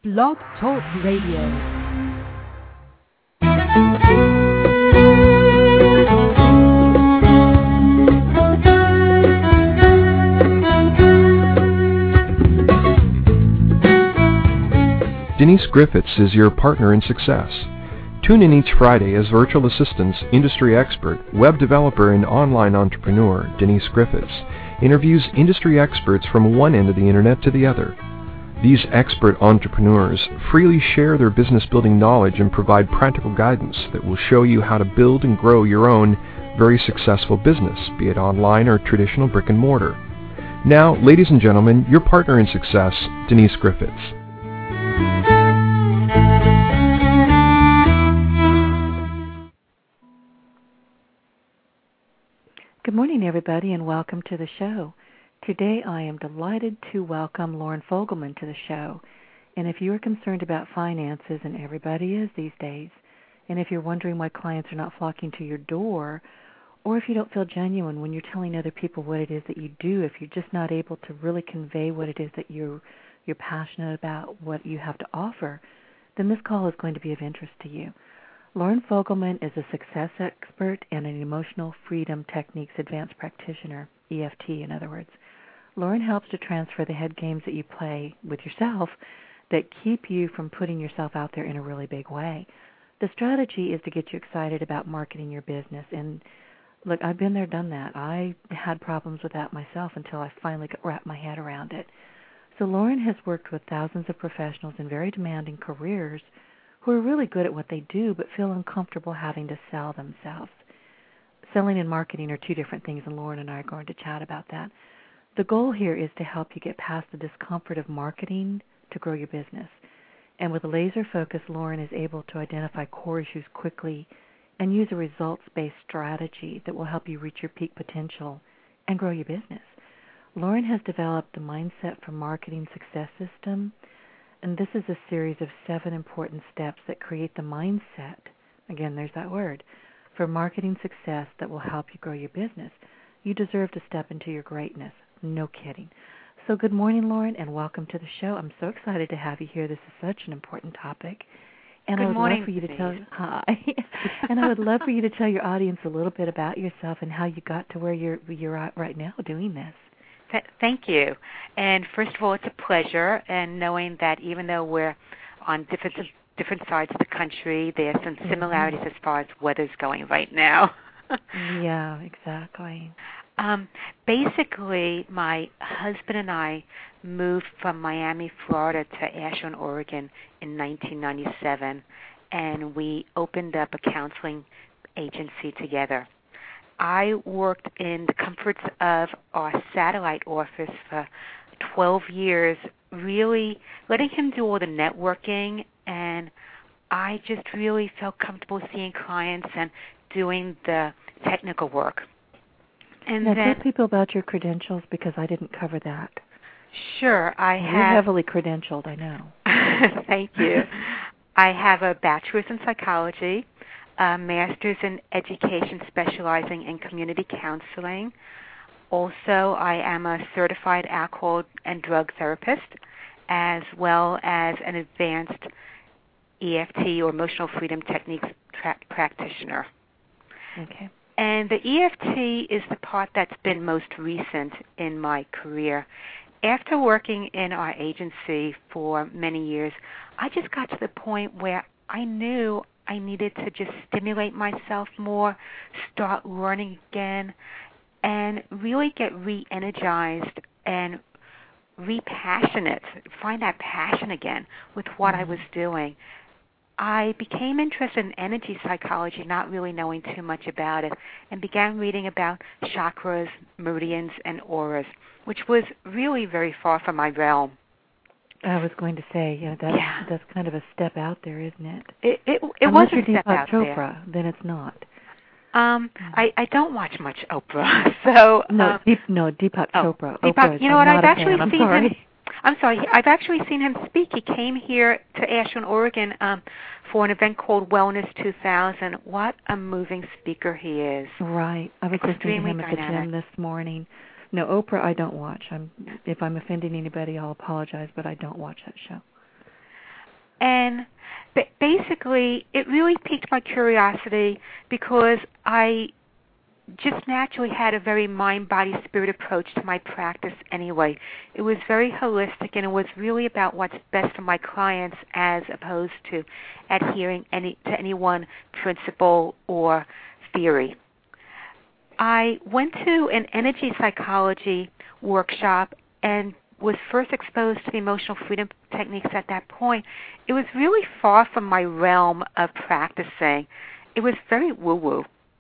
Blog Talk Radio. Denise Griffiths is your partner in success. Tune in each Friday as virtual assistants, industry expert, web developer, and online entrepreneur Denise Griffiths interviews industry experts from one end of the internet to the other. These expert entrepreneurs freely share their business-building knowledge and provide practical guidance that will show you how to build and grow your own very successful business, be it online or traditional brick and mortar. Now, ladies and gentlemen, your partner in success, Denise Griffiths. Good morning, everybody, and welcome to the show. Today, I am delighted to welcome Lauren Fogelman to the show. And if you are concerned about finances, and everybody is these days, and if you're wondering why clients are not flocking to your door, or if you don't feel genuine when you're telling other people what it is that you do, if you're just not able to really convey what it is that you're passionate about, what you have to offer, then this call is going to be of interest to you. Lauren Fogelman is a success expert and an emotional freedom techniques advanced practitioner, EFT in other words. Lauren helps to transfer the head games that you play with yourself that keep you from putting yourself out there in a really big way. The strategy is to get you excited about marketing your business. And look, I've been there, done that. I had problems with that myself until I finally wrapped my head around it. So Lauren has worked with thousands of professionals in very demanding careers who are really good at what they do but feel uncomfortable having to sell themselves. Selling and marketing are two different things, and Lauren and I are going to chat about that. The goal here is to help you get past the discomfort of marketing to grow your business. And with a laser focus, Lauren is able to identify core issues quickly and use a results-based strategy that will help you reach your peak potential and grow your business. Lauren has developed the Mindset for Marketing Success System, and this is a series of 7 important steps that create the mindset, again, there's that word, for marketing success that will help you grow your business. You deserve to step into your greatness. No kidding. So good morning, Lauren, and welcome to the show. I'm so excited to have you here. This is such an important topic. And good morning, love for you to tell hi. And I would love for you to tell your audience a little bit about yourself and how you got to where you're at right now doing this. Thank you. And first of all, it's a pleasure. And knowing that even though we're on different sides of the country, there's some similarities as far as weather's going right now. Yeah, exactly. Basically, my husband and I moved from Miami, Florida to Ashland, Oregon in 1997, and we opened up a counseling agency together. I worked in the comforts of our satellite office for 12 years, really letting him do all the networking, and I just really felt comfortable seeing clients and doing the technical work. And now, then, tell people about your credentials because I didn't cover that. Sure, You're heavily credentialed, I know. Thank you. I have a bachelor's in psychology, a master's in education specializing in community counseling. Also, I am a certified alcohol and drug therapist, as well as an advanced EFT or emotional freedom techniques practitioner. Okay. And the EFT is the part that's been most recent in my career. After working in our agency for many years, I just got to the point where I knew I needed to just stimulate myself more, start learning again, and really get re-energized and re-passionate, find that passion again with what I was doing. I became interested in energy psychology, not really knowing too much about it, and began reading about chakras, meridians, and auras, which was really very far from my realm. I was going to say, that's kind of a step out there, isn't it? It was a step Deepak out Chopra, there. Then it's not. I don't watch much Oprah, so Deepak Chopra. Deepak, you know what? I've actually seen him. I'm sorry. I've actually seen him speak. He came here to Ashland, Oregon, for an event called Wellness 2000. What a moving speaker he is! Right. I was listening to him at the gym this morning. No, Oprah, I don't watch. If I'm offending anybody, I'll apologize, but I don't watch that show. And basically, it really piqued my curiosity because I just naturally had a very mind, body, spirit approach to my practice anyway. It was very holistic, and it was really about what's best for my clients as opposed to adhering to any one principle or theory. I went to an energy psychology workshop and was first exposed to the emotional freedom techniques at that point. It was really far from my realm of practicing. It was very woo-woo.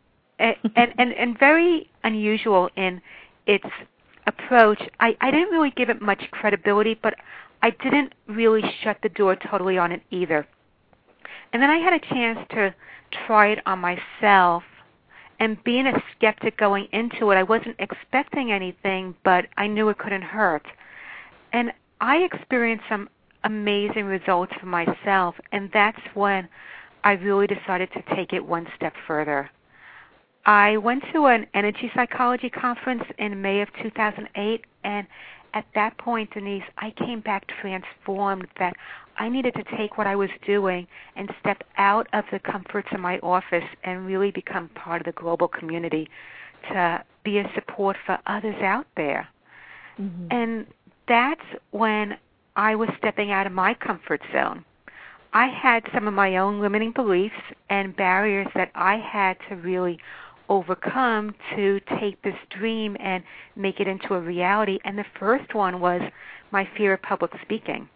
And very unusual in its approach. I didn't really give it much credibility, but I didn't really shut the door totally on it either. And then I had a chance to try it on myself, and being a skeptic going into it, I wasn't expecting anything, but I knew it couldn't hurt. And I experienced some amazing results for myself, and that's when I really decided to take it one step further. I went to an energy psychology conference in May of 2008, and at that point, Denise, I came back transformed that I needed to take what I was doing and step out of the comforts of my office and really become part of the global community to be a support for others out there. Mm-hmm. And that's when I was stepping out of my comfort zone. I had some of my own limiting beliefs and barriers that I had to really overcome to take this dream and make it into a reality. And the first one was my fear of public speaking.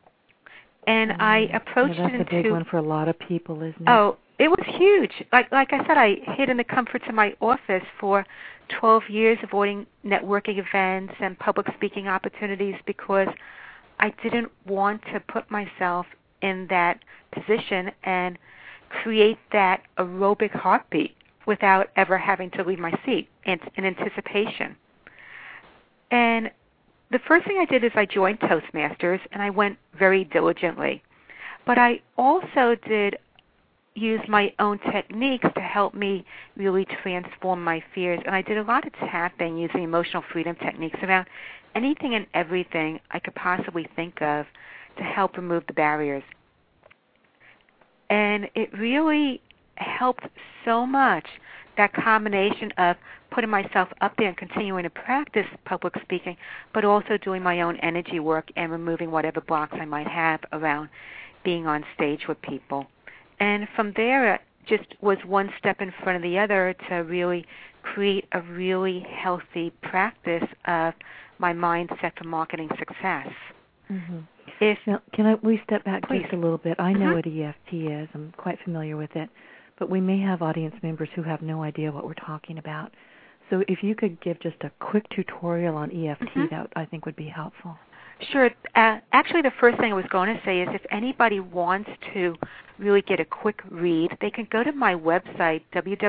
And I approached it into... That's a big one for a lot of people, isn't it? Oh, it was huge. Like I said, I hid in the comforts of my office for 12 years avoiding networking events and public speaking opportunities because I didn't want to put myself in that position and create that aerobic heartbeat without ever having to leave my seat in anticipation. And the first thing I did is I joined Toastmasters, and I went very diligently. But I also did use my own techniques to help me really transform my fears. And I did a lot of tapping using emotional freedom techniques around anything and everything I could possibly think of to help remove the barriers. And it really helped so much, that combination of putting myself up there and continuing to practice public speaking, but also doing my own energy work and removing whatever blocks I might have around being on stage with people. And from there, it just was one step in front of the other to really create a really healthy practice of my mindset for marketing success. Mm-hmm. Now, we step back just a little bit? I know what EFT is. I'm quite familiar with it. But we may have audience members who have no idea what we're talking about. So if you could give just a quick tutorial on EFT, that I think would be helpful. Sure. Actually, the first thing I was going to say is if anybody wants to really get a quick read, they can go to my website,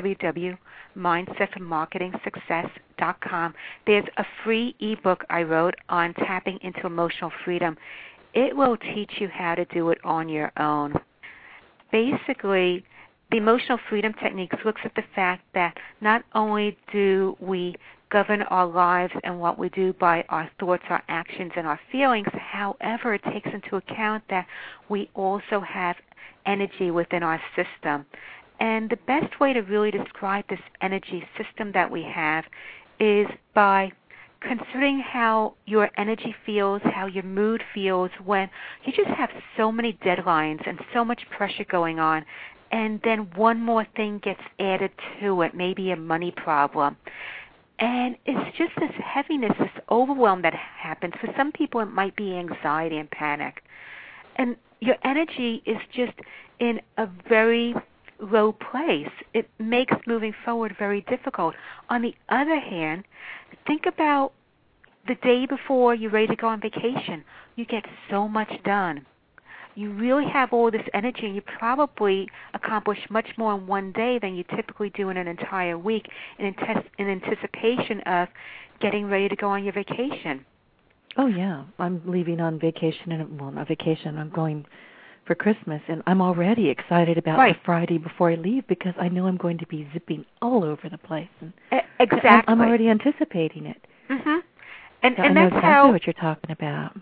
www.mindsetformarketingsuccess.com. There's a free ebook I wrote on tapping into emotional freedom. It will teach you how to do it on your own. Basically, the emotional freedom techniques looks at the fact that not only do we govern our lives and what we do by our thoughts, our actions, and our feelings, however, it takes into account that we also have energy within our system. And the best way to really describe this energy system that we have is by considering how your energy feels, how your mood feels when you just have so many deadlines and so much pressure going on, and then one more thing gets added to it, maybe a money problem. And it's just this heaviness, this overwhelm that happens. For some people, it might be anxiety and panic. And your energy is just in a very low place. It makes moving forward very difficult. On the other hand, think about the day before you're ready to go on vacation. You get so much done. You really have all this energy, and you probably accomplish much more in one day than you typically do in an entire week in anticipation of getting ready to go on your vacation. Oh, yeah. I'm leaving on vacation, not vacation. I'm going for Christmas, and I'm already excited about the Friday before I leave because I know I'm going to be zipping all over the place. And exactly. I'm already anticipating it. Mm-hmm. And that's I know exactly how, what you're talking about.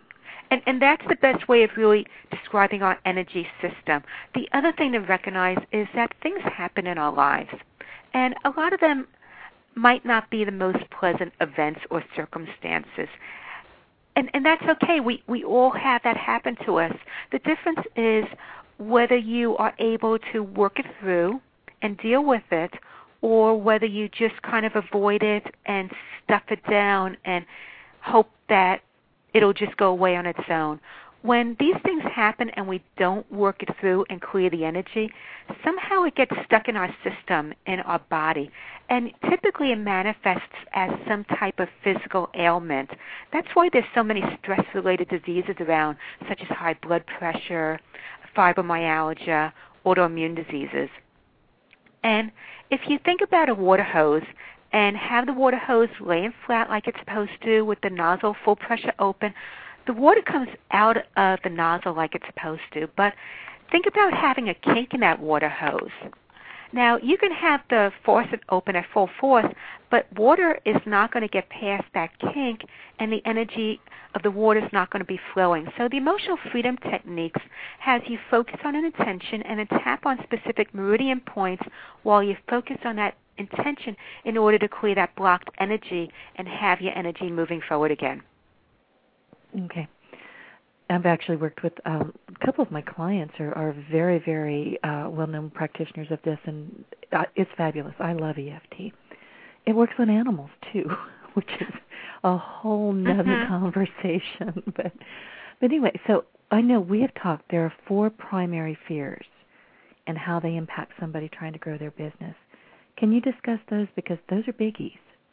And that's the best way of really describing our energy system. The other thing to recognize is that things happen in our lives, and a lot of them might not be the most pleasant events or circumstances. And that's okay. We all have that happen to us. The difference is whether you are able to work it through and deal with it, or whether you just kind of avoid it and stuff it down and hope that it'll just go away on its own. When these things happen and we don't work it through and clear the energy, somehow it gets stuck in our system, in our body. And typically it manifests as some type of physical ailment. That's why there's so many stress-related diseases around, such as high blood pressure, fibromyalgia, autoimmune diseases. And if you think about a water hose and have the water hose laying flat like it's supposed to with the nozzle full pressure open, the water comes out of the nozzle like it's supposed to. But think about having a kink in that water hose. Now, you can have the faucet open at full force, but water is not going to get past that kink, and the energy of the water is not going to be flowing. So the emotional freedom techniques has you focus on an intention and then tap on specific meridian points while you focus on that intention in order to clear that blocked energy and have your energy moving forward again. Okay. I've actually worked with a couple of my clients are very, very well-known practitioners of this, and it's fabulous. I love EFT. It works on animals, too, which is a whole nother conversation. But anyway, so I know we have talked. There are 4 primary fears and how they impact somebody trying to grow their business. Can you discuss those? Because those are biggies.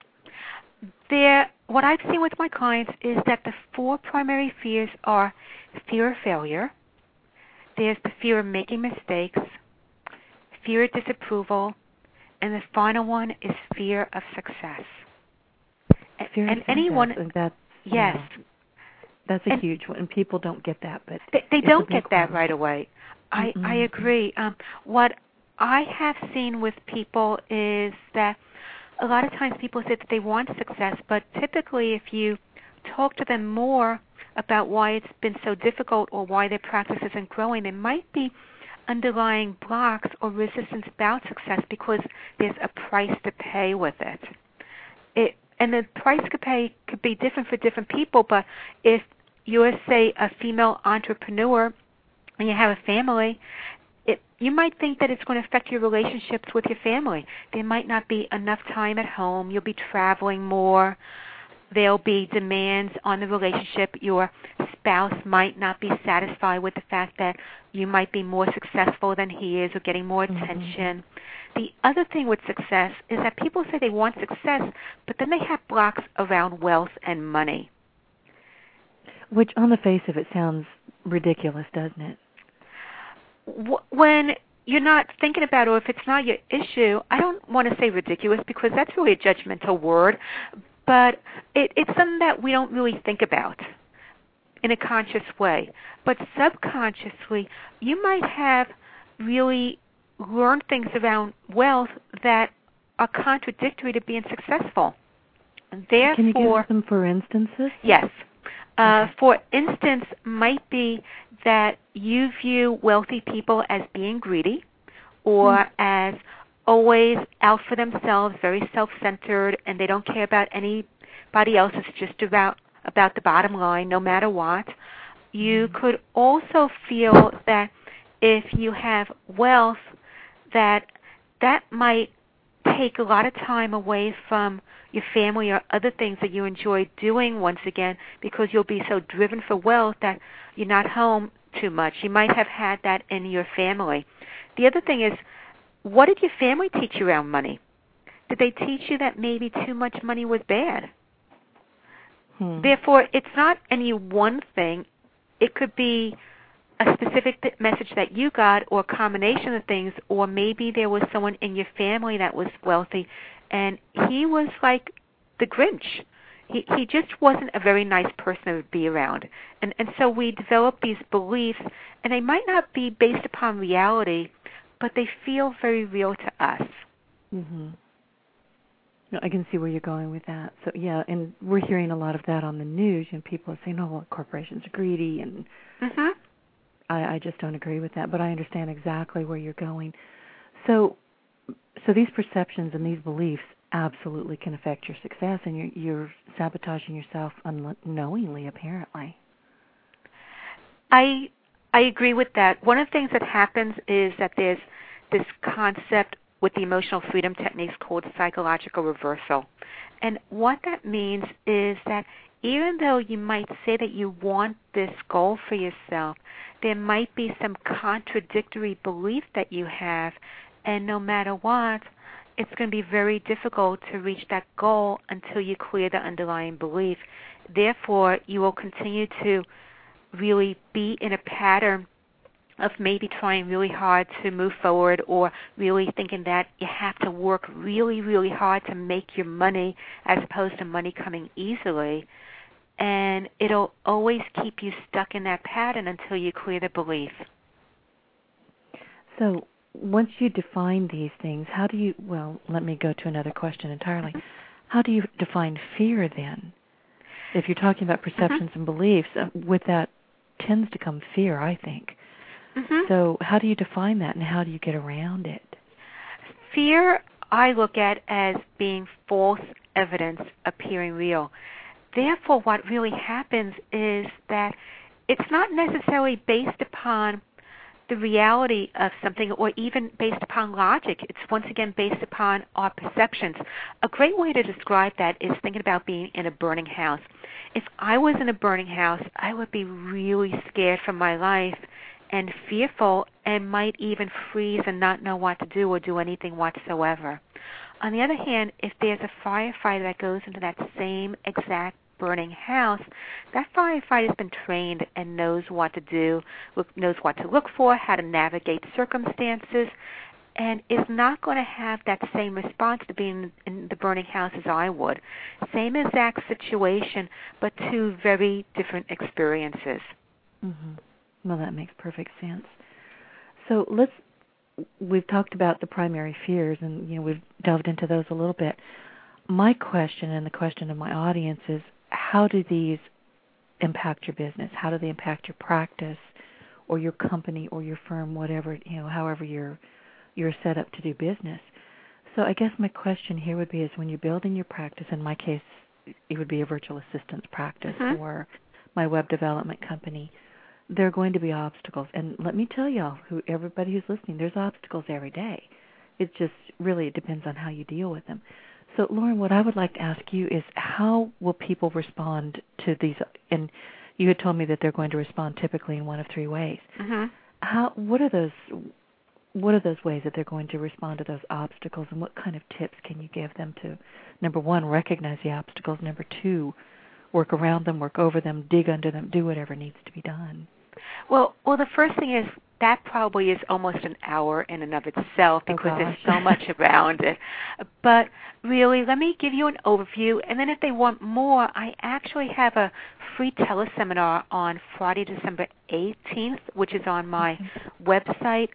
What I've seen with my clients is that the 4 primary fears are fear of failure, there's the fear of making mistakes, fear of disapproval, and the final one is fear of success. Fear and of anyone, success, that's, yes, that's a huge one, and people don't get that, but they don't get that right away. I agree. What I have seen with people is that a lot of times people say that they want success, but typically if you talk to them more about why it's been so difficult or why their practice isn't growing, there might be underlying blocks or resistance about success because there's a price to pay with it. And the price could be different for different people, but if you're, say, a female entrepreneur and you have a family, you might think that it's going to affect your relationships with your family. There might not be enough time at home. You'll be traveling more. There'll be demands on the relationship. Your spouse might not be satisfied with the fact that you might be more successful than he is or getting more attention. The other thing with success is that people say they want success, but then they have blocks around wealth and money. Which on the face of it sounds ridiculous, doesn't it? When you're not thinking about it, or if it's not your issue, I don't want to say ridiculous because that's really a judgmental word, but it's something that we don't really think about in a conscious way. But subconsciously, you might have really learned things around wealth that are contradictory to being successful. Therefore, can you give some for instances? Yes. For instance, might be that you view wealthy people as being greedy or as always out for themselves, very self-centered, and they don't care about anybody else. It's just about the bottom line, no matter what. You could also feel that if you have wealth, that might take a lot of time away from your family or other things that you enjoy doing once again because you'll be so driven for wealth that you're not home too much. You might have had that in your family. The other thing is, what did your family teach you around money? Did they teach you that maybe too much money was bad? Therefore, it's not any one thing. It could be a specific message that you got or a combination of things, or maybe there was someone in your family that was wealthy and he was like the Grinch. He just wasn't a very nice person to be around. And so we develop these beliefs, and they might not be based upon reality, but they feel very real to us. No, I can see where you're going with that. So, yeah, and we're hearing a lot of that on the news, and people are saying, oh, well, corporations are greedy, and I just don't agree with that, but I understand exactly where you're going. So these perceptions and these beliefs absolutely can affect your success, and you're sabotaging yourself unknowingly, apparently. I agree with that. One of the things that happens is that there's this concept with the emotional freedom techniques called psychological reversal. And what that means is that even though you might say that you want this goal for yourself, there might be some contradictory belief that you have, and no matter what, it's going to be very difficult to reach that goal until you clear the underlying belief. Therefore, you will continue to really be in a pattern of maybe trying really hard to move forward, or really thinking that you have to work really, really hard to make your money as opposed to money coming easily. And it'll always keep you stuck in that pattern until you clear the belief. So once you define these things, how do you, well, let me go to another question entirely. How do you define fear then? If you're talking about perceptions and beliefs, with that tends to come fear, I think. So how do you define that, and how do you get around it? Fear, I look at as being false evidence appearing real. Therefore, what really happens is that it's not necessarily based upon the reality of something, or even based upon logic. It's once again based upon our perceptions. A great way to describe that is thinking about being in a burning house. If I was in a burning house, I would be really scared for my life and fearful, and might even freeze and not know what to do or do anything whatsoever. On the other hand, if there's a firefighter that goes into that same exact burning house, that firefighter has been trained and knows what to do, knows what to look for, how to navigate circumstances, and is not going to have that same response to being in the burning house as I would. Same exact situation, but two very different experiences. Well, that makes perfect sense. So we've talked about the primary fears, and we've delved into those a little bit. My question, and the question of my audience, is how do these impact your business? How do they impact your practice or your company or your firm, whatever, however you're set up to do business? So I guess my question here would be is when you're building your practice, in my case, it would be a virtual assistance practice or my web development company, there are going to be obstacles. And let me tell y'all, everybody who's listening, there's obstacles every day. It just really depends on how you deal with them. So, Lauren, what I would like to ask you is how will people respond to these? And you had told me that they're going to respond typically in one of three ways. What are those ways that they're going to respond to those obstacles, and what kind of tips can you give them to, number one, recognize the obstacles, number two, work around them, work over them, dig under them, do whatever needs to be done? Well, the first thing is that probably is almost an hour in and of itself because there's so much around it. But really, let me give you an overview, and then if they want more, I actually have a free teleseminar on Friday, December 18th, which is on my website,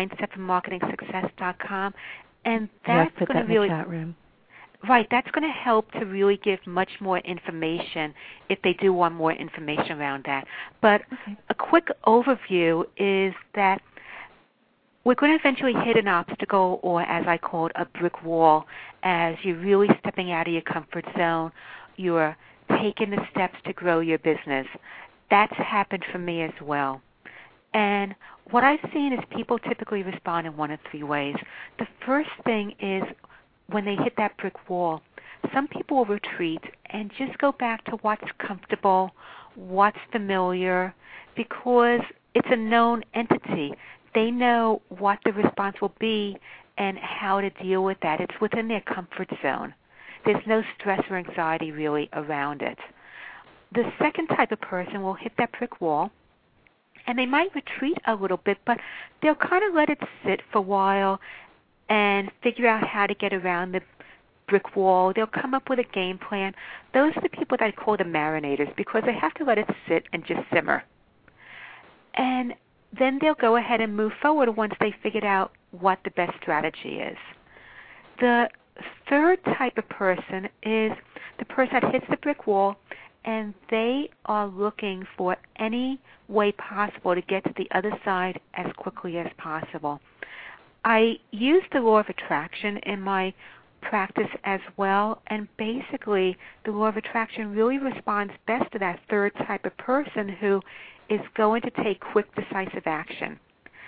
mindsetformarketingsuccess.com, and that's going to really... chat room. Right, that's going to help to really give much more information if they do want more information around that. But a quick overview is that we're going to eventually hit an obstacle, or as I call it, a brick wall, as you're really stepping out of your comfort zone. You're taking the steps to grow your business. That's happened for me as well. And what I've seen is people typically respond in one of three ways. The first thing is when they hit that brick wall, some people will retreat and just go back to what's comfortable, what's familiar, because it's a known entity. They know what the response will be and how to deal with that. It's within their comfort zone. There's no stress or anxiety really around it. The second type of person will hit that brick wall, and they might retreat a little bit, but they'll kind of let it sit for a while and figure out how to get around the brick wall. They'll come up with a game plan. Those are the people that I call the marinators, because they have to let it sit and just simmer. And then they'll go ahead and move forward once they figured out what the best strategy is. The third type of person is the person that hits the brick wall, and they are looking for any way possible to get to the other side as quickly as possible. I use the law of attraction in my practice as well, and basically the law of attraction really responds best to that third type of person who is going to take quick, decisive action.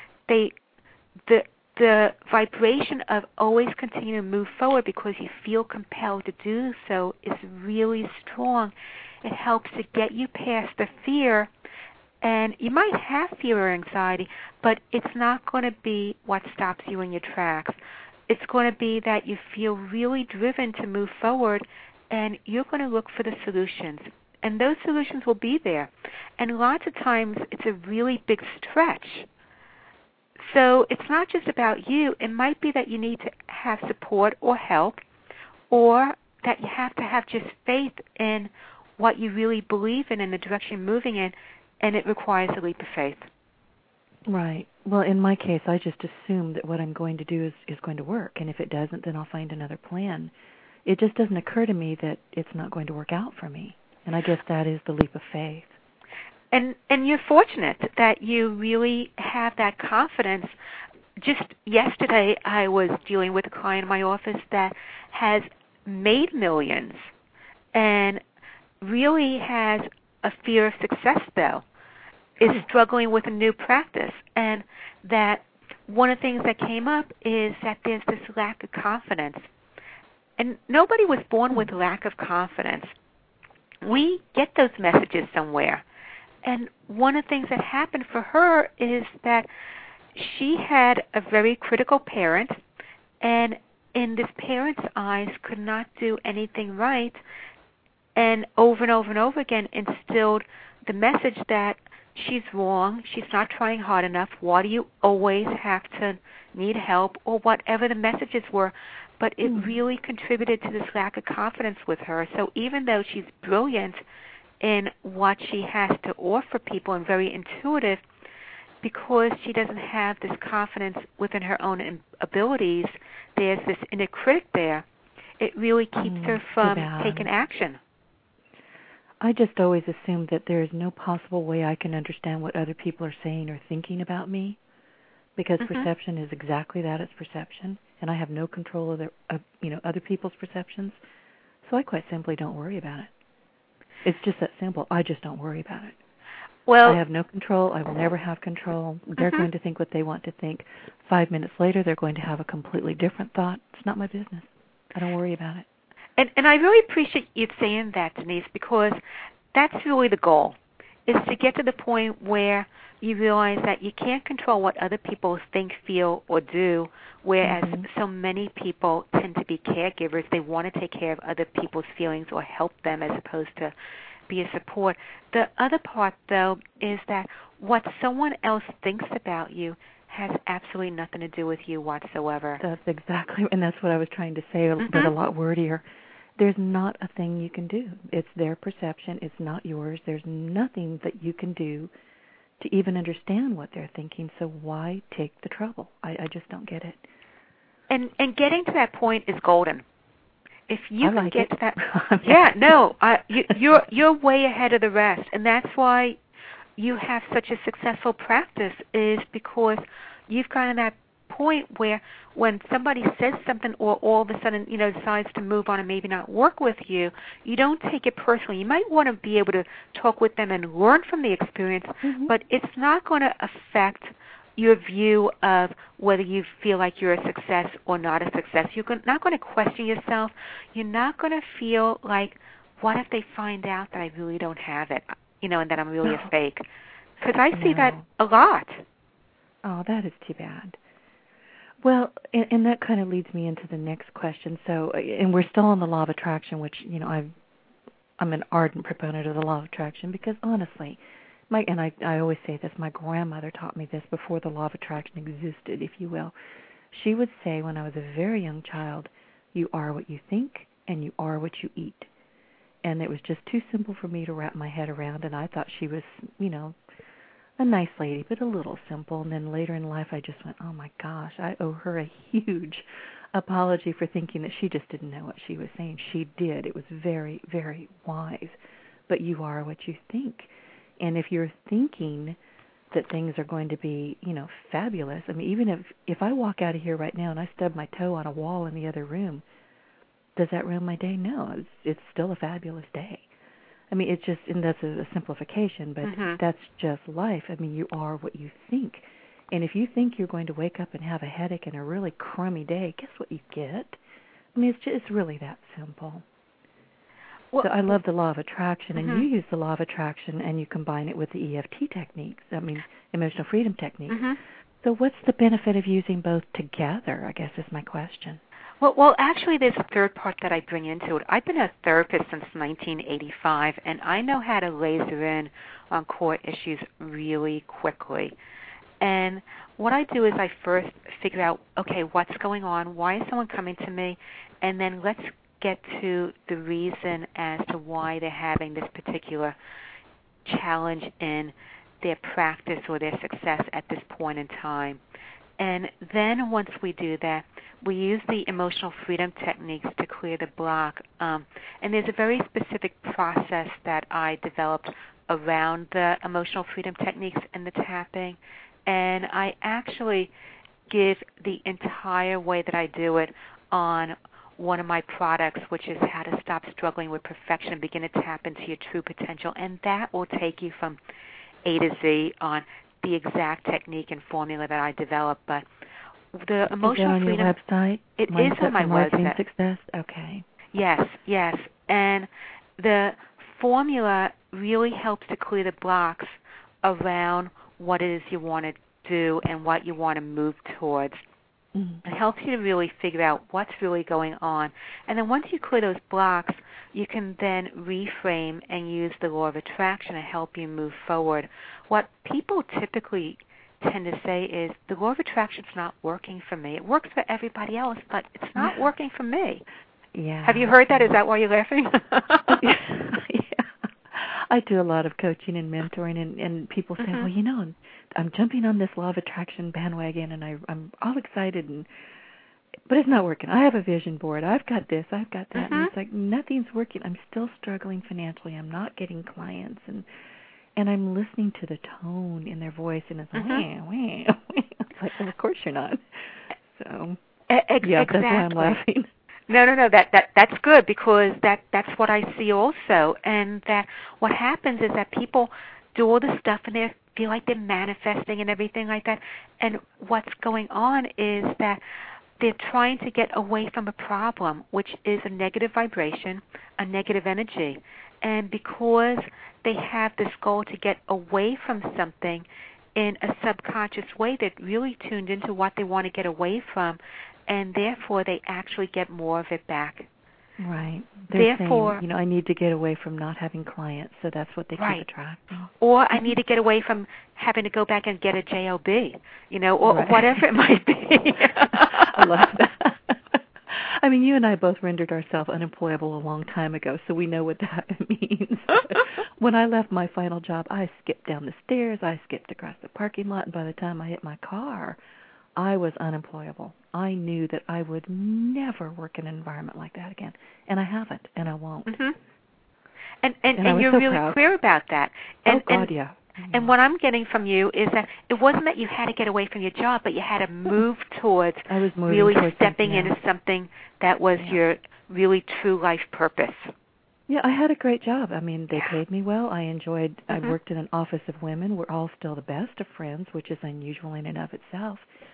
The vibration of always continue to move forward because you feel compelled to do so is really strong. It helps to get you past the fear, and you might have fear or anxiety, but it's not going to be what stops you in your tracks. It's going to be that you feel really driven to move forward, and you're going to look for the solutions. And those solutions will be there. And lots of times it's a really big stretch. So it's not just about you. It might be that you need to have support or help, or that you have to have just faith in what you really believe in and the direction you're moving in, and it requires a leap of faith. Right. Well, in my case, I just assume that what I'm going to do is going to work, and if it doesn't, then I'll find another plan. It just doesn't occur to me that it's not going to work out for me, and I guess that is the leap of faith. And you're fortunate that you really have that confidence. Just yesterday, I was dealing with a client in my office that has made millions and really has a fear of success, though, is struggling with a new practice. And that one of the things that came up is that there's this lack of confidence. And nobody was born with lack of confidence. We get those messages somewhere. And one of the things that happened for her is that she had a very critical parent, and in this parent's eyes could not do anything right, and over and over again instilled the message that she's wrong, she's not trying hard enough, why do you always have to need help, or whatever the messages were. But it really contributed to this lack of confidence with her. So even though she's brilliant in what she has to offer people and very intuitive, because she doesn't have this confidence within her own abilities, there's this inner critic there. It really keeps her from taking action. I just always assume that there is no possible way I can understand what other people are saying or thinking about me, because perception is exactly that, it's perception, and I have no control of other people's perceptions, so I quite simply don't worry about it. It's just that simple. I just don't worry about it. Well, I have no control. I will never have control. They're going to think what they want to think. 5 minutes later, they're going to have a completely different thought. It's not my business. I don't worry about it. And I really appreciate you saying that, Denise, because that's really the goal, is to get to the point where you realize that you can't control what other people think, feel, or do, whereas so many people tend to be caregivers. They want to take care of other people's feelings or help them as opposed to be a support. The other part, though, is that what someone else thinks about you has absolutely nothing to do with you whatsoever. That's exactly, and that's what I was trying to say, but a lot wordier. There's not a thing you can do. It's their perception. It's not yours. There's nothing that you can do to even understand what they're thinking, so why take the trouble? I just don't get it. And getting to that point is golden. If you can get to that, you're way ahead of the rest, and that's why you have such a successful practice, is because you've gotten that point where when somebody says something or all of a sudden, decides to move on and maybe not work with you, you don't take it personally. You might want to be able to talk with them and learn from the experience, but it's not going to affect your view of whether you feel like you're a success or not a success. You're not going to question yourself. You're not going to feel like, what if they find out that I really don't have it, and that I'm really a fake? Because I see that a lot. Oh, that is too bad. Well, and that kind of leads me into the next question. So, and we're still on the law of attraction, which, I'm an ardent proponent of the law of attraction because, honestly, I always say this, my grandmother taught me this before the law of attraction existed, if you will. She would say when I was a very young child, you are what you think and you are what you eat. And it was just too simple for me to wrap my head around, and I thought she was, a nice lady, but a little simple. And then later in life, I just went, oh my gosh, I owe her a huge apology for thinking that she just didn't know what she was saying. She did. It was very, very wise. But you are what you think. And if you're thinking that things are going to be, fabulous, I mean, even if I walk out of here right now and I stub my toe on a wall in the other room, does that ruin my day? No, it's still a fabulous day. I mean, it's just, and that's a simplification, but that's just life. I mean, you are what you think. And if you think you're going to wake up and have a headache and a really crummy day, guess what you get? I mean, it's really that simple. Well, so I love the law of attraction, and you use the law of attraction, and you combine it with the EFT techniques, emotional freedom techniques. So what's the benefit of using both together, I guess is my question. Well, actually, there's a third part that I bring into it. I've been a therapist since 1985, and I know how to laser in on core issues really quickly. And what I do is I first figure out, okay, what's going on? Why is someone coming to me? And then let's get to the reason as to why they're having this particular challenge in their practice or their success at this point in time. And then once we do that, we use the emotional freedom techniques to clear the block. And there's a very specific process that I developed around the emotional freedom techniques and the tapping. And I actually give the entire way that I do it on one of my products, which is How to Stop Struggling with Perfection and Begin to Tap into Your True Potential. And that will take you from A to Z on the exact technique and formula that I developed. But the emotional freedom... Is it on your website? It is on my website. Success? Okay. Yes. And the formula really helps to clear the blocks around what it is you want to do and what you want to move towards. It helps you to really figure out what's really going on. And then once you clear those blocks, you can then reframe and use the law of attraction to help you move forward. What people typically tend to say is, the law of attraction is not working for me. It works for everybody else, but it's not working for me. Yeah. Have you heard that? Is that why you're laughing? Yeah. I do a lot of coaching and mentoring, and people say, well, I'm jumping on this law of attraction bandwagon, and I'm all excited, but it's not working. I have a vision board. I've got this. I've got that. And it's like, nothing's working. I'm still struggling financially. I'm not getting clients, and I'm listening to the tone in their voice, and it's like, wah. It's like, well, of course you're not. So, yeah, that's why I'm laughing. No. That's good, because that's what I see also. And that what happens is that people do all the stuff and they feel like they're manifesting and everything like that. And what's going on is that they're trying to get away from a problem, which is a negative vibration, a negative energy. And because they have this goal to get away from something in a subconscious way, they're really tuned into what they want to get away from, and therefore they actually get more of it back. Right. They're saying, I need to get away from not having clients, so that's what they keep attracting. Or I need to get away from having to go back and get a JOB, or whatever it might be. I love that. I mean, you and I both rendered ourselves unemployable a long time ago, so we know what that means. When I left my final job, I skipped down the stairs, I skipped across the parking lot, and by the time I hit my car, I was unemployable. I knew that I would never work in an environment like that again, and I haven't, and I won't. And you're so really proud. Clear about that. And, yeah. And what I'm getting from you is that it wasn't that you had to get away from your job, but you had to move towards really stepping into something that was your really true life purpose. Yeah, I had a great job. I mean, they paid me well. I enjoyed, I worked in an office of women. We're all still the best of friends, which is unusual in and of itself.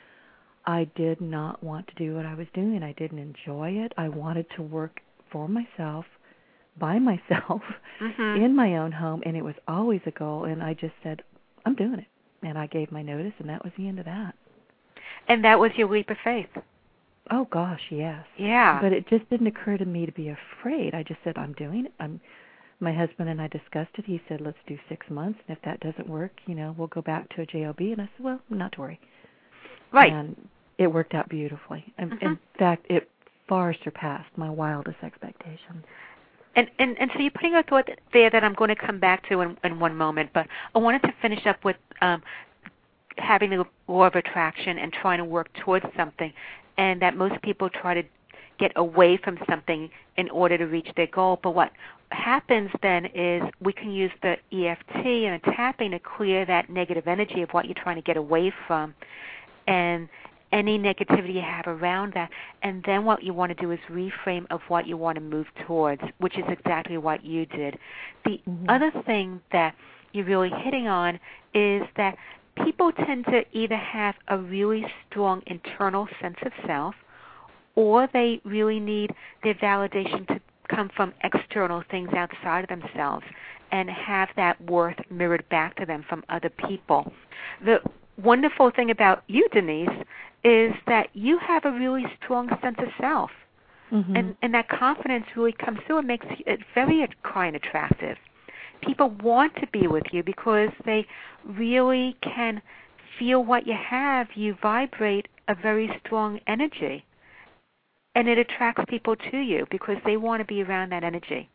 I did not want to do what I was doing. I didn't enjoy it. I wanted to work for myself, by myself, in my own home, and it was always a goal, and I just said, I'm doing it. And I gave my notice, and that was the end of that. And that was your leap of faith? Oh, gosh, yes. Yeah. But it just didn't occur to me to be afraid. I just said, I'm doing it. My husband and I discussed it. He said, let's do 6 months, and if that doesn't work, we'll go back to a JOB. And I said, well, not to worry. Right. And it worked out beautifully. In fact, it far surpassed my wildest expectations. And so you're putting a thought there that I'm going to come back to in one moment, but I wanted to finish up with having the law of attraction and trying to work towards something, and that most people try to get away from something in order to reach their goal. But what happens then is we can use the EFT and the tapping to clear that negative energy of what you're trying to get away from and any negativity you have around that. And then what you want to do is reframe of what you want to move towards, which is exactly what you did. The other thing that you're really hitting on is that people tend to either have a really strong internal sense of self, or they really need their validation to come from external things outside of themselves and have that worth mirrored back to them from other people. The wonderful thing about you, Denise, is that you have a really strong sense of self. And that confidence really comes through and makes it very client attractive. People want to be with you because they really can feel what you have. You vibrate a very strong energy. And it attracts people to you because they want to be around that energy.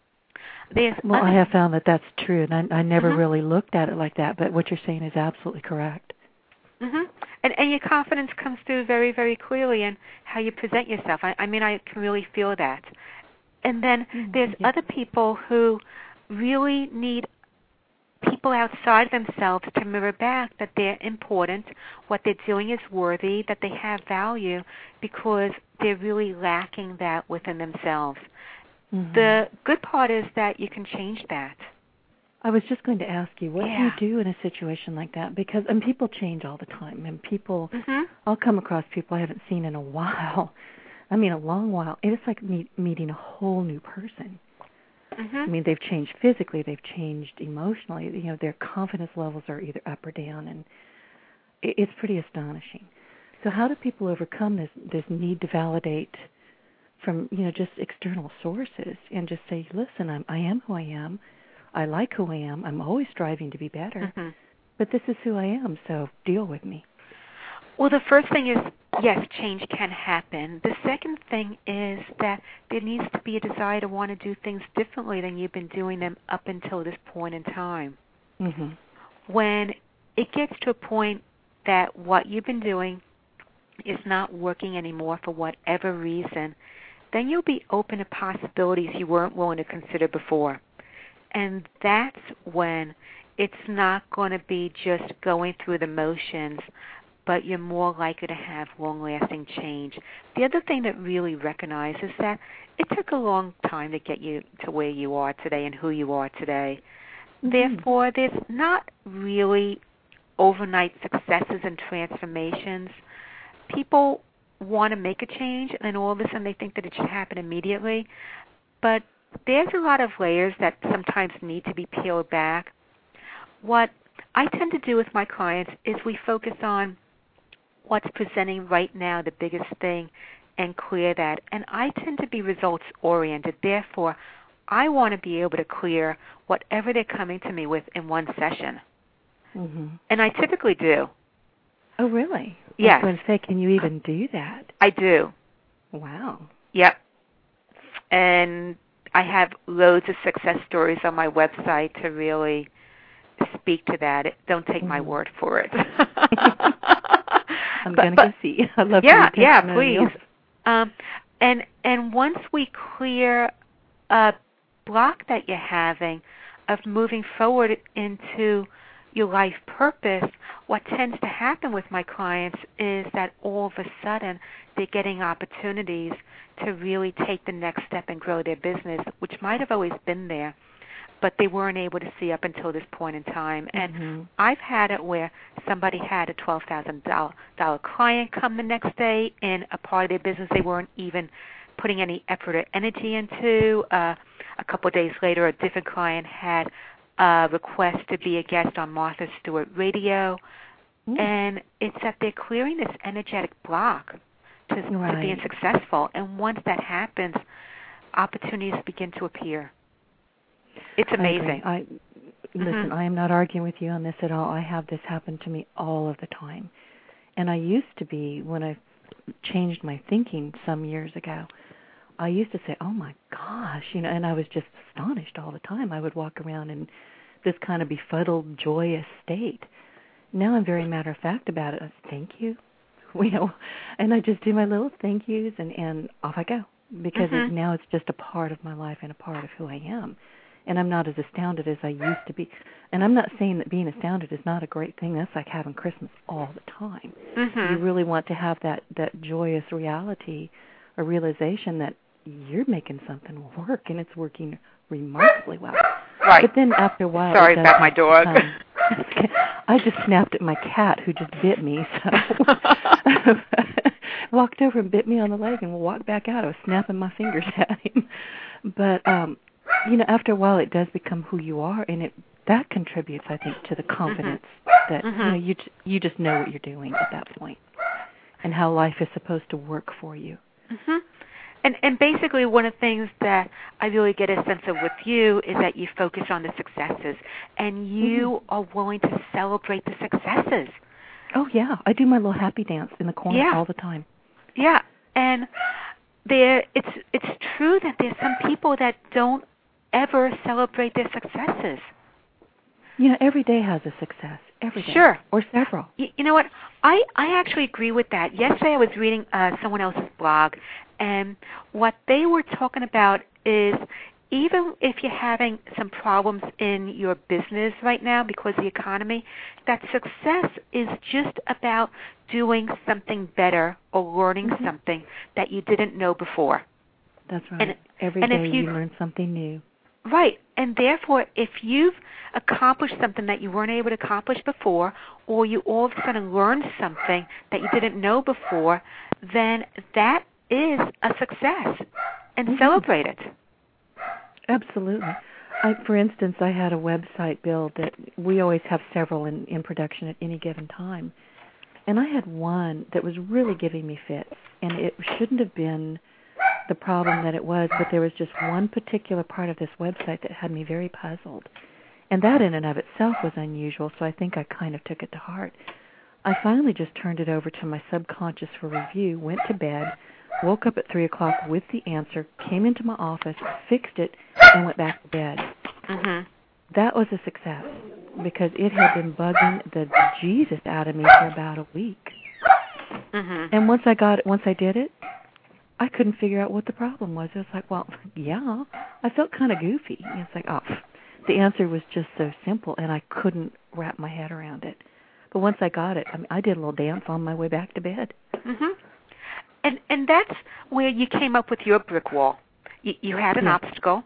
Well, I have found that that's true, and I never really looked at it like that, but what you're saying is absolutely correct. And your confidence comes through very, very clearly in how you present yourself. I mean, I can really feel that. And then there's other people who really need people outside themselves to mirror back that they're important, what they're doing is worthy, that they have value, because they're really lacking that within themselves. The good part is that you can change that. I was just going to ask you, what do you do in a situation like that? Because people change all the time, and people, I'll come across people I haven't seen in a while. I mean, a long while. It's like meeting a whole new person. I mean, they've changed physically, they've changed emotionally. You know, their confidence levels are either up or down, and it's pretty astonishing. So how do people overcome this need to validate from, just external sources and just say, listen, I am who I am, I like who I am, I'm always striving to be better, but this is who I am, so deal with me? Well, the first thing is, yes, change can happen. The second thing is that there needs to be a desire to want to do things differently than you've been doing them up until this point in time. When it gets to a point that what you've been doing is not working anymore for whatever reason, then you'll be open to possibilities you weren't willing to consider before. And that's when it's not going to be just going through the motions, but you're more likely to have long-lasting change. The other thing that really recognizes that it took a long time to get you to where you are today and who you are today. Therefore, there's not really overnight successes and transformations. People want to make a change, and then all of a sudden they think that it should happen immediately. But there's a lot of layers that sometimes need to be peeled back. What I tend to do with my clients is we focus on what's presenting right now, the biggest thing, and clear that. And I tend to be results-oriented. Therefore, I want to be able to clear whatever they're coming to me with in one session. And I typically do. Oh, really? Yes. I was going to say, can you even do that? I do. Wow. Yep. And I have loads of success stories on my website to really speak to that. Don't take my word for it. I'm going to go see. I love please. And once we clear a block that you're having of moving forward into your life purpose, what tends to happen with my clients is that all of a sudden they're getting opportunities to really take the next step and grow their business, which might have always been there, but they weren't able to see up until this point in time. And I've had it where somebody had a $12,000 client come the next day in a part of their business they weren't even putting any effort or energy into. A couple of days later, a different client had a request to be a guest on Martha Stewart Radio. And it's that they're clearing this energetic block to being successful. And once that happens, opportunities begin to appear. It's amazing. Listen, I am not arguing with you on this at all. I have this happen to me all of the time. And I used to be, when I changed my thinking some years ago, I used to say, oh my gosh, and I was just astonished all the time. I would walk around in this kind of befuddled, joyous state. Now I'm very matter of fact about it. I say, thank you, and I just do my little thank yous and off I go, because now it's just a part of my life and a part of who I am. And I'm not as astounded as I used to be. And I'm not saying that being astounded is not a great thing. That's like having Christmas all the time. You really want to have that joyous reality or realization that you're making something work, and it's working remarkably well. Right. But then after a while... Sorry about my dog. I just snapped at my cat who just bit me. So walked over and bit me on the leg and walked back out. I was snapping my fingers at him. But... after a while, it does become who you are, and that contributes, I think, to the confidence that you just know what you're doing at that point, and how life is supposed to work for you. And basically, one of the things that I really get a sense of with you is that you focus on the successes, and you are willing to celebrate the successes. Oh yeah, I do my little happy dance in the corner all the time. Yeah, and it's true that there's some people that don't ever celebrate their successes. Every day has a success. Every day. Sure. Or several. You know what? I actually agree with that. Yesterday I was reading someone else's blog, and what they were talking about is even if you're having some problems in your business right now because of the economy, that success is just about doing something better or learning something that you didn't know before. That's right. Every day you learn something new. Right. And therefore, if you've accomplished something that you weren't able to accomplish before, or you all of a sudden learned something that you didn't know before, then that is a success. And celebrate it. Absolutely. For instance, I had a website build that we always have several in production at any given time. And I had one that was really giving me fits. And it shouldn't have been the problem that it was, but there was just one particular part of this website that had me very puzzled. And that in and of itself was unusual, so I think I kind of took it to heart. I finally just turned it over to my subconscious for review, went to bed, woke up at 3 o'clock with the answer, came into my office, fixed it, and went back to bed. That was a success, because it had been bugging the Jesus out of me for about a week. And once I did it, I couldn't figure out what the problem was. It was like, well, yeah, I felt kind of goofy. It's like, the answer was just so simple, and I couldn't wrap my head around it. But once I got it, I did a little dance on my way back to bed. And that's where you came up with your brick wall. You had an obstacle,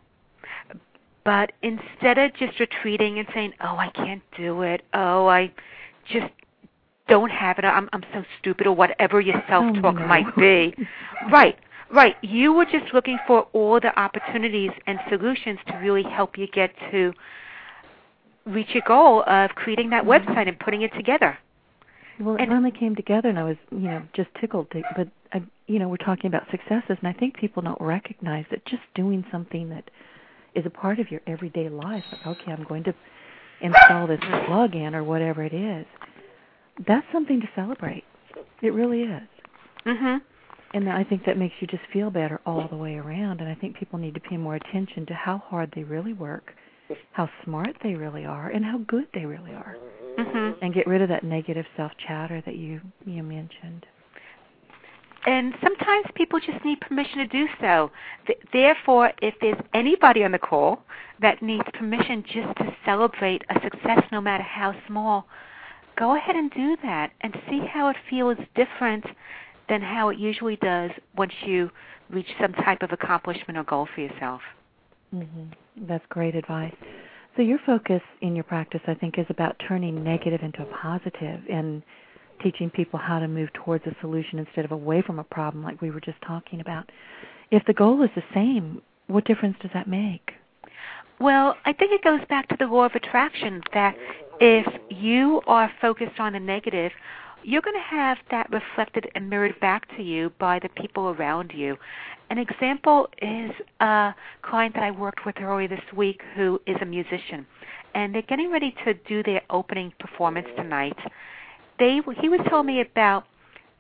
but instead of just retreating and saying, oh, I can't do it, oh, I just don't have it, I'm so stupid, or whatever your self-talk might be. Right. You were just looking for all the opportunities and solutions to really help you get to reach your goal of creating that website and putting it together. Well, it finally came together, and I was, just tickled. But, we're talking about successes, and I think people don't recognize that just doing something that is a part of your everyday life, like, okay, I'm going to install this plug-in or whatever it is, that's something to celebrate. It really is. And I think that makes you just feel better all the way around, and I think people need to pay more attention to how hard they really work, how smart they really are, and how good they really are. And get rid of that negative self-chatter that you mentioned. And sometimes people just need permission to do so. Therefore, if there's anybody on the call that needs permission just to celebrate a success, no matter how small, go ahead and do that and see how it feels different than how it usually does once you reach some type of accomplishment or goal for yourself. That's great advice. So your focus in your practice, I think, is about turning negative into a positive and teaching people how to move towards a solution instead of away from a problem like we were just talking about. If the goal is the same, what difference does that make? Well, I think it goes back to the law of attraction, that if you are focused on the negative, you're going to have that reflected and mirrored back to you by the people around you. An example is a client that I worked with earlier this week who is a musician, and they're getting ready to do their opening performance tonight. He was telling me about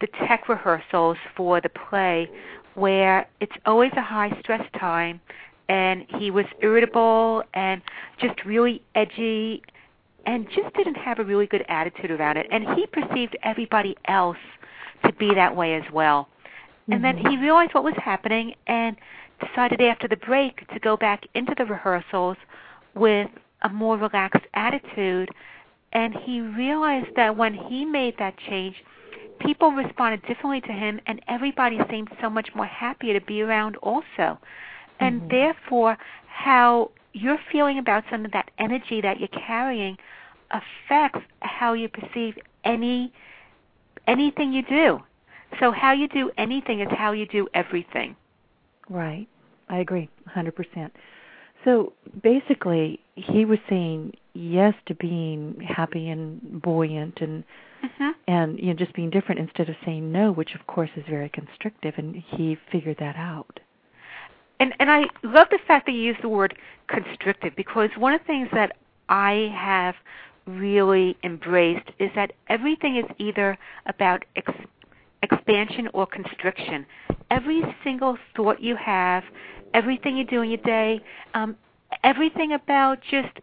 the tech rehearsals for the play where it's always a high-stress time, and he was irritable and just really edgy and just didn't have a really good attitude around it. And he perceived everybody else to be that way as well. And then he realized what was happening and decided after the break to go back into the rehearsals with a more relaxed attitude. And he realized that when he made that change, people responded differently to him, and everybody seemed so much more happier to be around also. And therefore, how you're feeling about some of that energy that you're carrying affects how you perceive anything you do. So how you do anything is how you do everything. Right. I agree 100%. So basically, he was saying yes to being happy and buoyant and just being different instead of saying no, which of course is very constrictive, and he figured that out. And I love the fact that you use the word constrictive, because one of the things that I have really embraced is that everything is either about expansion or constriction. Every single thought you have, everything you do in your day, everything about just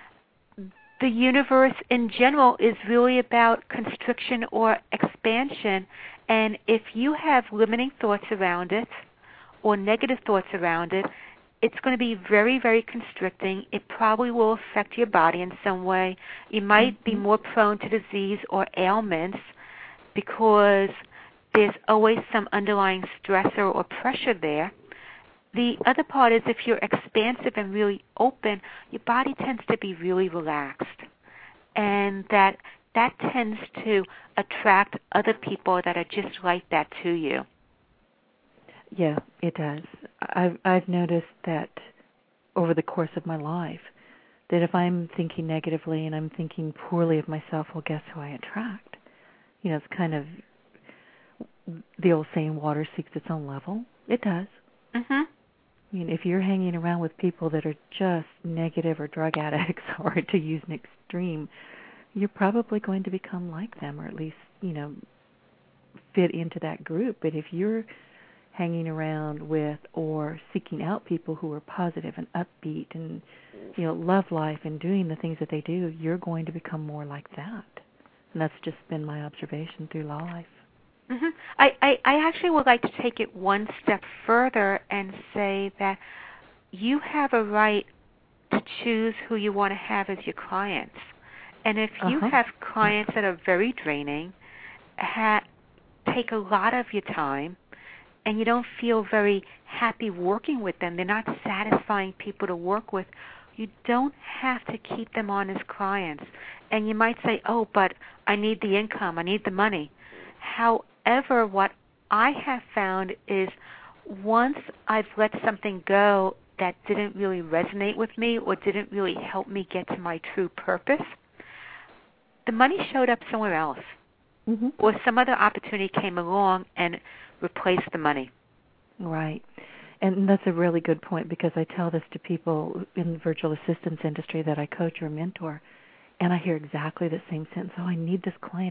the universe in general is really about constriction or expansion. And if you have limiting thoughts around it or negative thoughts around it, it's going to be very, very constricting. It probably will affect your body in some way. You might be more prone to disease or ailments because there's always some underlying stressor or pressure there. The other part is if you're expansive and really open, your body tends to be really relaxed. And that tends to attract other people that are just like that to you. Yeah, it does. I've noticed that over the course of my life, that if I'm thinking negatively and I'm thinking poorly of myself, well, guess who I attract? You know, it's kind of the old saying, water seeks its own level. It does. I mean, if you're hanging around with people that are just negative or drug addicts, or to use an extreme, you're probably going to become like them, or at least, fit into that group. But if you're hanging around with or seeking out people who are positive and upbeat and, love life and doing the things that they do, you're going to become more like that. And that's just been my observation through life. I actually would like to take it one step further and say that you have a right to choose who you want to have as your clients. And if you have clients that are very draining, take a lot of your time, and you don't feel very happy working with them, they're not satisfying people to work with, you don't have to keep them on as clients. And you might say, oh, but I need the income, I need the money. However, what I have found is once I've let something go that didn't really resonate with me or didn't really help me get to my true purpose, the money showed up somewhere else. Or some other opportunity came along and replaced the money. Right. And that's a really good point, because I tell this to people in the virtual assistance industry that I coach or mentor, and I hear exactly the same sentence. Oh, I need this client.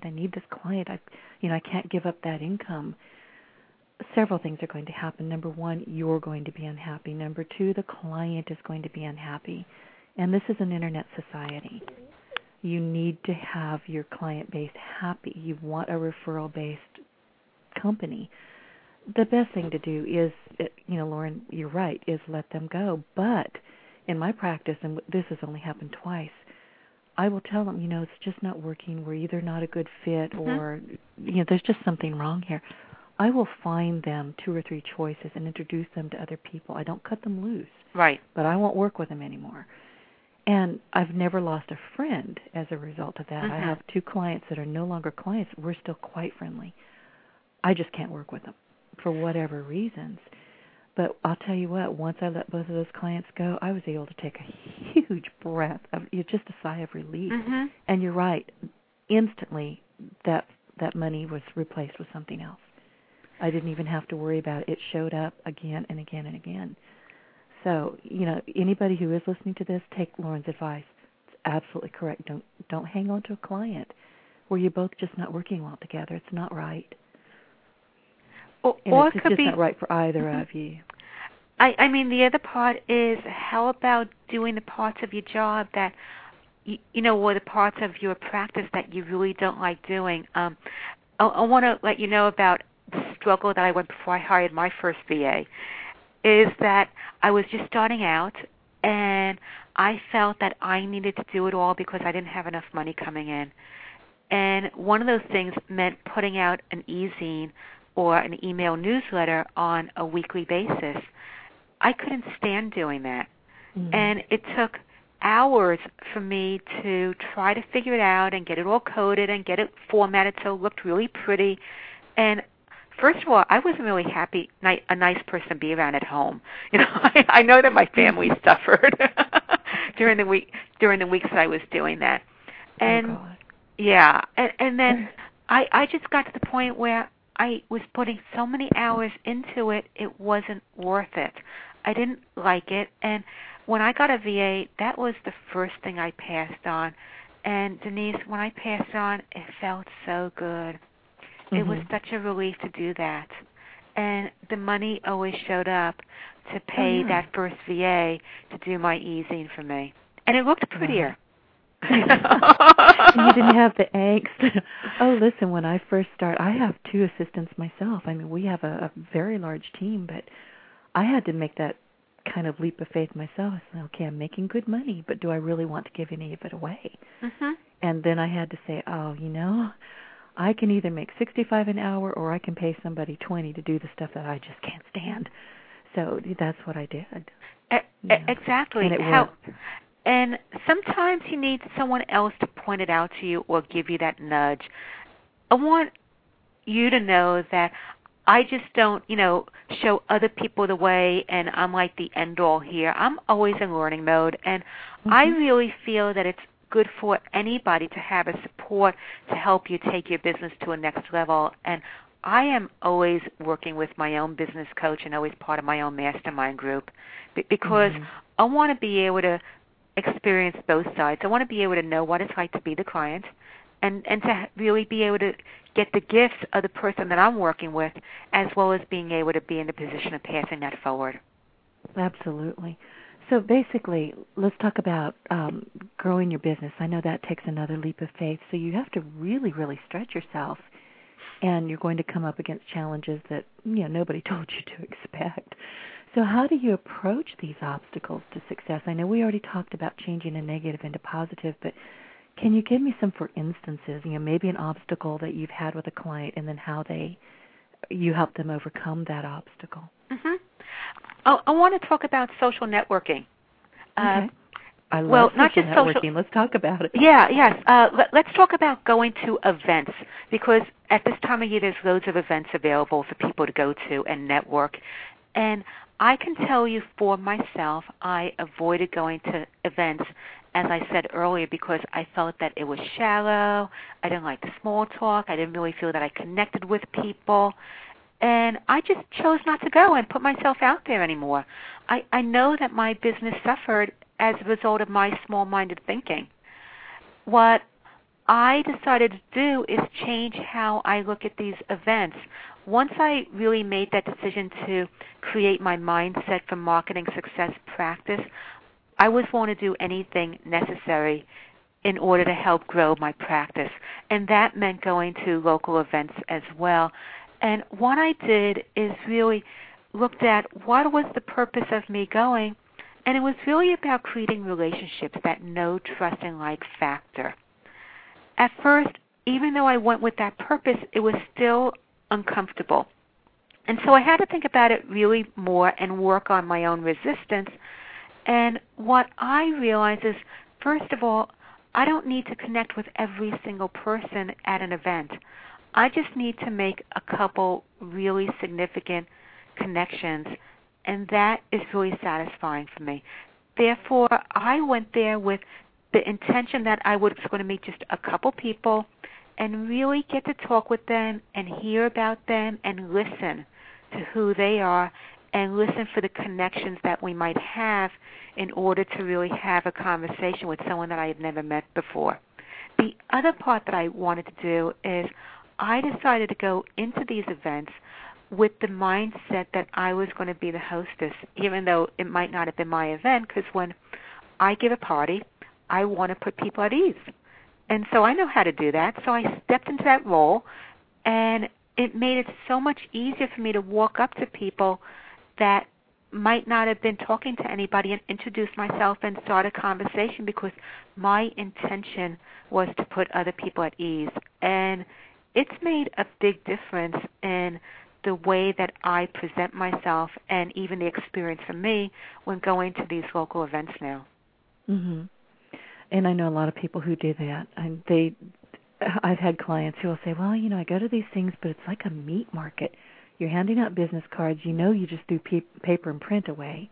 I can't give up that income. Several things are going to happen. Number one, you're going to be unhappy. Number two, the client is going to be unhappy. And this is an internet society. You need to have your client base happy. You want a referral-based company. The best thing to do is, Lauren, you're right, is let them go. But in my practice, and this has only happened twice, I will tell them, it's just not working. We're either not a good fit or, there's just something wrong here. I will find them 2 or 3 choices and introduce them to other people. I don't cut them loose. Right. But I won't work with them anymore. And I've never lost a friend as a result of that. I have 2 clients that are no longer clients. We're still quite friendly. I just can't work with them for whatever reasons. But I'll tell you what, once I let both of those clients go, I was able to take a huge breath, just a sigh of relief. And you're right, instantly that money was replaced with something else. I didn't even have to worry about it. It showed up again and again and again. So, anybody who is listening to this, take Lauren's advice. It's absolutely correct. Don't hang on to a client where you're both just not working well together. It's not right. and it's just not right for either of you. I mean, the other part is, how about doing the parts of your job that, or the parts of your practice that you really don't like doing? I want to let you know about the struggle that I went before I hired my first VA, is that I was just starting out, and I felt that I needed to do it all because I didn't have enough money coming in. And one of those things meant putting out an e-zine or an email newsletter on a weekly basis. I couldn't stand doing that. Mm-hmm. And it took hours for me to try to figure it out and get it all coded and get it formatted so it looked really pretty. And first of all, I wasn't really happy, a nice person to be around at home. I know that my family suffered during the weeks that I was doing that. And yeah, and then I just got to the point where I was putting so many hours into it, it wasn't worth it. I didn't like it, and when I got a VA, that was the first thing I passed on. And Denise, when I passed on, it felt so good. Mm-hmm. It was such a relief to do that. And the money always showed up to pay that first VA to do my e-zine for me. And it looked prettier. And you didn't have the angst. Oh, listen, when I first started, I have 2 assistants myself. I mean, we have a very large team, but I had to make that kind of leap of faith myself. I said, okay, I'm making good money, but do I really want to give any of it away? Mm-hmm. And then I had to say, I can either make $65 an hour or I can pay somebody $20 to do the stuff that I just can't stand. So that's what I did. Exactly. And it worked. And sometimes you need someone else to point it out to you or give you that nudge. I want you to know that I just don't, show other people the way and I'm like the end all here. I'm always in learning mode, and I really feel that it's good for anybody to have a support to help you take your business to a next level. And I am always working with my own business coach and always part of my own mastermind group because I want to be able to experience both sides. I want to be able to know what it's like to be the client and to really be able to get the gifts of the person that I'm working with, as well as being able to be in the position of passing that forward. Absolutely. So basically, let's talk about growing your business. I know that takes another leap of faith, so you have to really, really stretch yourself, and you're going to come up against challenges that nobody told you to expect. So how do you approach these obstacles to success? I know we already talked about changing a negative into positive, but can you give me some, for instances, maybe an obstacle that you've had with a client and then how you help them overcome that obstacle? Mm-hmm. I want to talk about social networking. Okay. I love social networking. Let's talk about it. Yes. Let's talk about going to events, because at this time of year there's loads of events available for people to go to and network. And I can tell you for myself, I avoided going to events, as I said earlier, because I felt that it was shallow. I didn't like the small talk. I didn't really feel that I connected with people. And I just chose not to go and put myself out there anymore. I know that my business suffered as a result of my small-minded thinking. What I decided to do is change how I look at these events. Once I really made that decision to create my mindset for marketing success practice, I was willing to do anything necessary in order to help grow my practice. And that meant going to local events as well. And what I did is really looked at what was the purpose of me going, and it was really about creating relationships, that know, trust, and like factor. At first, even though I went with that purpose, it was still uncomfortable. And so I had to think about it really more and work on my own resistance. And what I realized is, first of all, I don't need to connect with every single person at an event. I just need to make a couple really significant connections, and that is really satisfying for me. Therefore, I went there with the intention that I was going to meet just a couple people and really get to talk with them and hear about them and listen to who they are and listen for the connections that we might have in order to really have a conversation with someone that I had never met before. The other part that I wanted to do is I decided to go into these events with the mindset that I was going to be the hostess, even though it might not have been my event, because when I give a party, I want to put people at ease. And so I know how to do that. So I stepped into that role, and it made it so much easier for me to walk up to people that might not have been talking to anybody and introduce myself and start a conversation, because my intention was to put other people at ease. And it's made a big difference in the way that I present myself and even the experience for me when going to these local events now. Mm-hmm. And I know a lot of people who do that. And I've had clients who will say, well, I go to these things, but it's like a meat market. You're handing out business cards. You just threw paper and print away.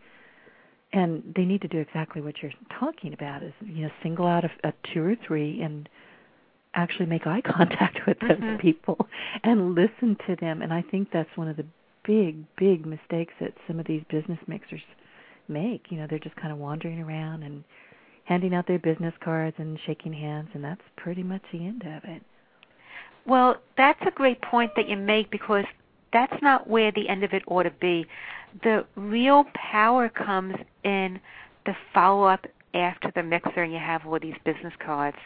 And they need to do exactly what you're talking about is, single out a 2 or 3 and actually make eye contact with those people and listen to them. And I think that's one of the big, big mistakes that some of these business mixers make. They're just kind of wandering around and handing out their business cards and shaking hands, and that's pretty much the end of it. Well, that's a great point that you make, because that's not where the end of it ought to be. The real power comes in the follow-up after the mixer and you have all these business cards.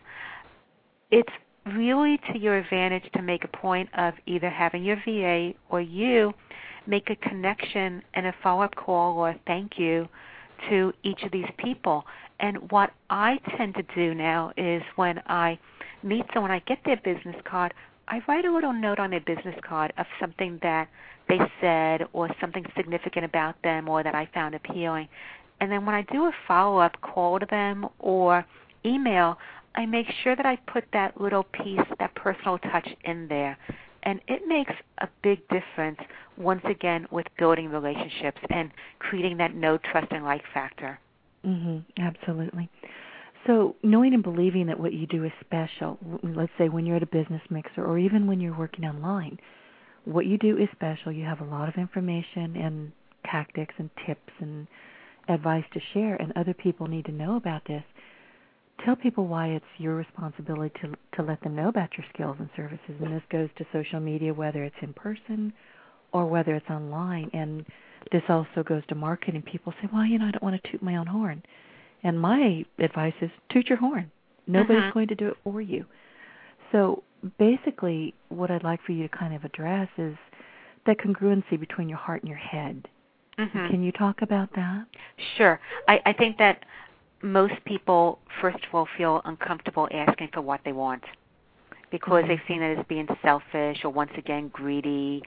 It's really to your advantage to make a point of either having your VA or you make a connection and a follow-up call or a thank you to each of these people. And what I tend to do now is when I meet someone, I get their business card, I write a little note on their business card of something that they said or something significant about them or that I found appealing. And then when I do a follow-up call to them or email, I make sure that I put that little piece, that personal touch in there. And it makes a big difference, once again, with building relationships and creating that know, trust, and like factor. Absolutely. So knowing and believing that what you do is special, let's say when you're at a business mixer or even when you're working online, what you do is special. You have a lot of information and tactics and tips and advice to share, and other people need to know about this. Tell people why it's your responsibility to let them know about your skills and services. And this goes to social media, whether it's in person or whether it's online. And this also goes to marketing. People say, well, I don't want to toot my own horn. And my advice is toot your horn. Nobody's going to do it for you. So basically what I'd like for you to kind of address is that congruency between your heart and your head. Can you talk about that? Sure. I think that most people, first of all, feel uncomfortable asking for what they want because they've seen it as being selfish or, once again, greedy,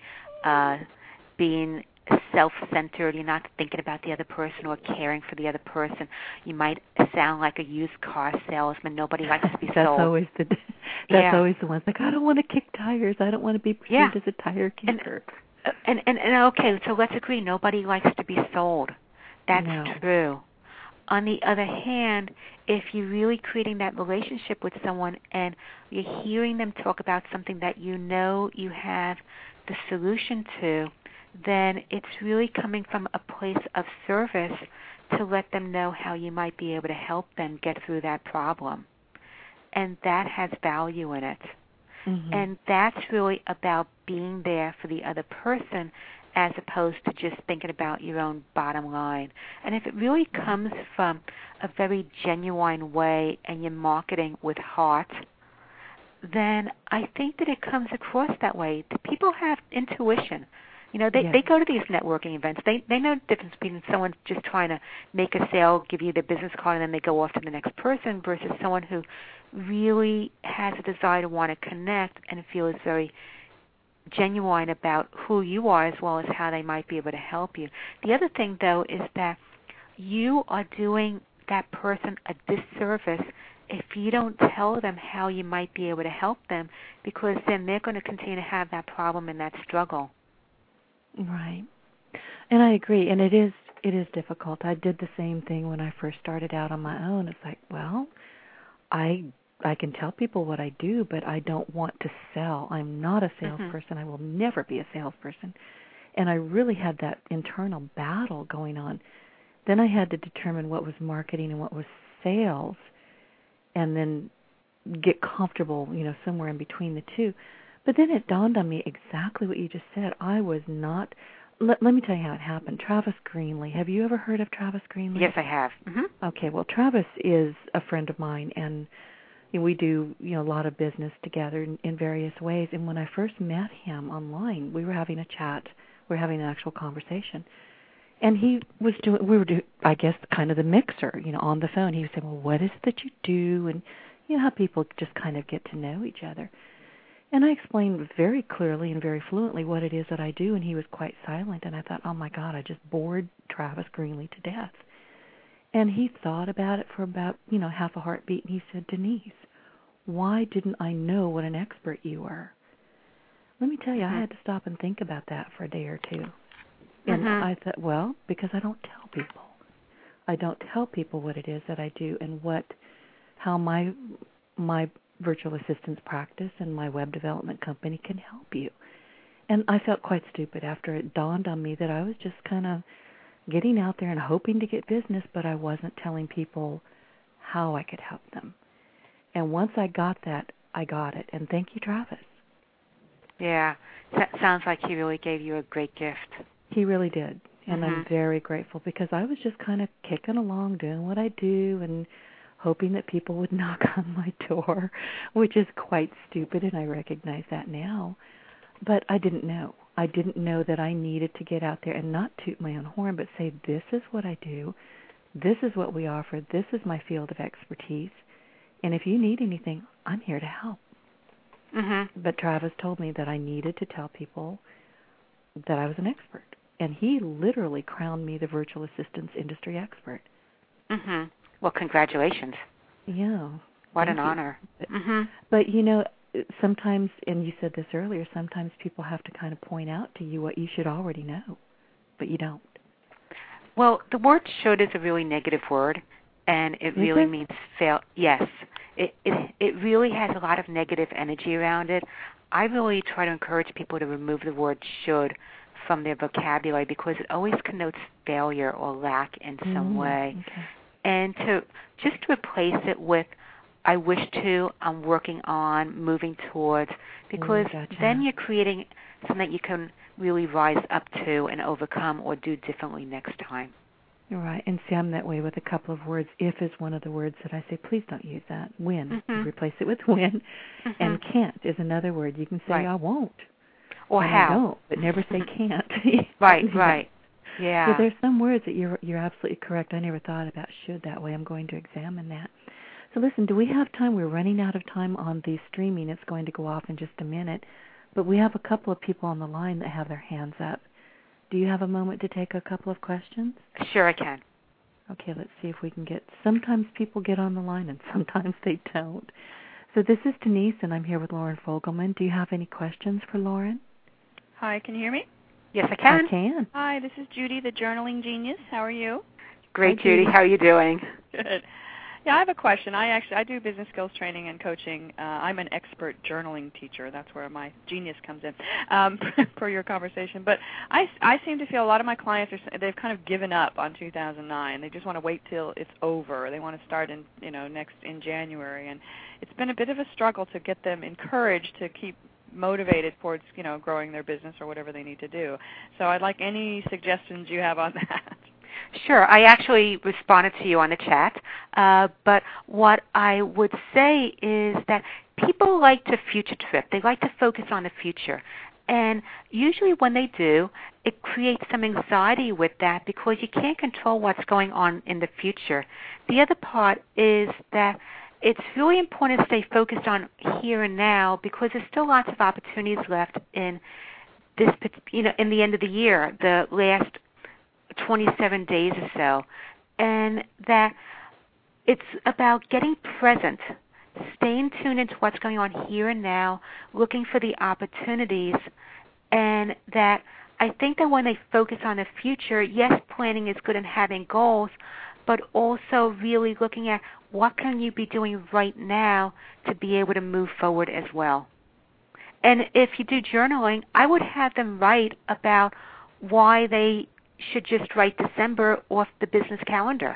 being self-centered. You're not thinking about the other person or caring for the other person. You might sound like a used car salesman. Nobody likes to be sold. That's always the ones like, I don't want to kick tires. I don't want to be perceived as a tire kicker. And okay, so let's agree. Nobody likes to be sold. That's true. On the other hand, if you're really creating that relationship with someone and you're hearing them talk about something that you know you have the solution to, then it's really coming from a place of service to let them know how you might be able to help them get through that problem. And that has value in it. And that's really about being there for the other person as opposed to just thinking about your own bottom line. And if it really comes from a very genuine way and you're marketing with heart, then I think that it comes across that way. The people have intuition. They go to these networking events. They know the difference between someone just trying to make a sale, give you their business card, and then they go off to the next person versus someone who really has a desire to want to connect and feels very genuine about who you are as well as how they might be able to help you. The other thing, though, is that you are doing that person a disservice if you don't tell them how you might be able to help them, because then they're going to continue to have that problem and that struggle. Right. And I agree. And it is difficult. I did the same thing when I first started out on my own. It's like, well, I can tell people what I do, but I don't want to sell. I'm not a salesperson. I will never be a salesperson. And I really had that internal battle going on. Then I had to determine what was marketing and what was sales and then get comfortable, somewhere in between the two. But then it dawned on me exactly what you just said. I was not. Let me tell you how it happened. Travis Greenlee. Have you ever heard of Travis Greenlee? Yes, I have. Okay, well, Travis is a friend of mine, and we do a lot of business together in various ways. And when I first met him online, we were having a chat. We were having an actual conversation. And he was we were doing, I guess, kind of the mixer, on the phone. He was saying, well, what is it that you do? And how people just kind of get to know each other. And I explained very clearly and very fluently what it is that I do, and he was quite silent. And I thought, oh, my God, I just bored Travis Greenlee to death. And he thought about it for about, half a heartbeat, and he said, Denise, why didn't I know what an expert you were? Let me tell you, I had to stop and think about that for a day or two. And I thought, well, because I don't tell people. I don't tell people what it is that I do and how my virtual assistance practice and my web development company can help you. And I felt quite stupid after it dawned on me that I was just kind of getting out there and hoping to get business, but I wasn't telling people how I could help them. And once I got that, I got it. And thank you, Travis. Yeah, that sounds like he really gave you a great gift. He really did. And I'm very grateful because I was just kind of kicking along, doing what I do, and hoping that people would knock on my door, which is quite stupid, and I recognize that now. But I didn't know. I didn't know that I needed to get out there and not toot my own horn, but say, this is what I do, this is what we offer, this is my field of expertise, and if you need anything, I'm here to help. But Travis told me that I needed to tell people that I was an expert, and he literally crowned me the virtual assistance industry expert. Well, congratulations. Yeah. What an honor. But, sometimes, and you said this earlier, sometimes people have to kind of point out to you what you should already know, but you don't. Well, the word should is a really negative word, and it really means fail. Yes. It really has a lot of negative energy around it. I really try to encourage people to remove the word should from their vocabulary because it always connotes failure or lack in some way. And to replace it with I wish to, I'm working on, moving towards, because then you're creating something that you can really rise up to and overcome or do differently next time. You're right. And see, I'm that way with a couple of words. If is one of the words that I say, please don't use that. When. You replace it with when. And can't is another word. You can say, I won't. Or how. I don't, but never say can't. Right. Yeah. So there's some words that you're absolutely correct. I never thought about should that way. I'm going to examine that. So listen, do we have time? We're running out of time on the streaming. It's going to go off in just a minute. But we have a couple of people on the line that have their hands up. Do you have a moment to take a couple of questions? Sure, I can. Okay, let's see if we can get... Sometimes people get on the line and sometimes they don't. So this is Denise, and I'm here with Lauren Fogelman. Do you have any questions for Lauren? Hi, can you hear me? Yes, I can. I can. Hi, this is Judy, the journaling genius. How are you? Great, Judy. How are you doing? Good. Yeah, I have a question. I do business skills training and coaching. I'm an expert journaling teacher. That's where my genius comes in for your conversation. But I seem to feel a lot of my clients they've kind of given up on 2009. They just want to wait till it's over. They want to start in in January, and it's been a bit of a struggle to get them encouraged to keep motivated towards growing their business or whatever they need to do. So I'd like any suggestions you have on that. Sure. I actually responded to you on the chat, but what I would say is that people like to future trip. They like to focus on the future. And usually when they do, it creates some anxiety with that because you can't control what's going on in the future. The other part is that it's really important to stay focused on here and now because there's still lots of opportunities left in this, in the end of the year, the last 27 days or so, and that it's about getting present, staying tuned into what's going on here and now, looking for the opportunities, and that I think that when they focus on the future, yes, planning is good and having goals, but also really looking at what can you be doing right now to be able to move forward as well. And if you do journaling, I would have them write about why they should just write December off the business calendar.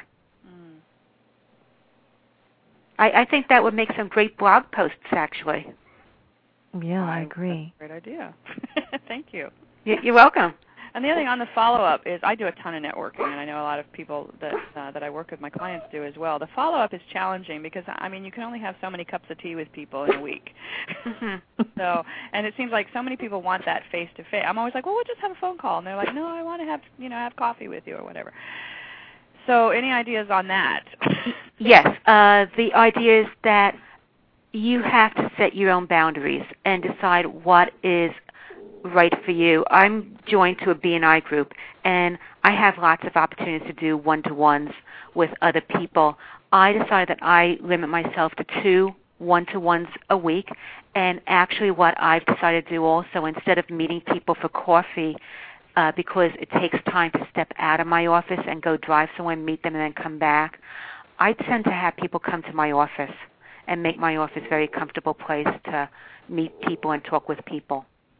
I think that would make some great blog posts, actually. Yeah, I agree. That's a great idea. Thank you. You're welcome. And the other thing on the follow-up is I do a ton of networking, and I know a lot of people that I work with, my clients do as well. The follow-up is challenging because, I mean, you can only have so many cups of tea with people in a week. So, and it seems like so many people want that face-to-face. I'm always like, well, we'll just have a phone call. And they're like, no, I want to have coffee with you or whatever. So any ideas on that? Yes. The idea is that you have to set your own boundaries and decide what is right for you. I'm joined to a BNI group, and I have lots of opportunities to do one-to-ones with other people. I decided that I limit myself to 2 one-to-ones a week, and actually what I've decided to do also, instead of meeting people for coffee, because it takes time to step out of my office and go drive somewhere, meet them, and then come back, I tend to have people come to my office and make my office a very comfortable place to meet people and talk with people.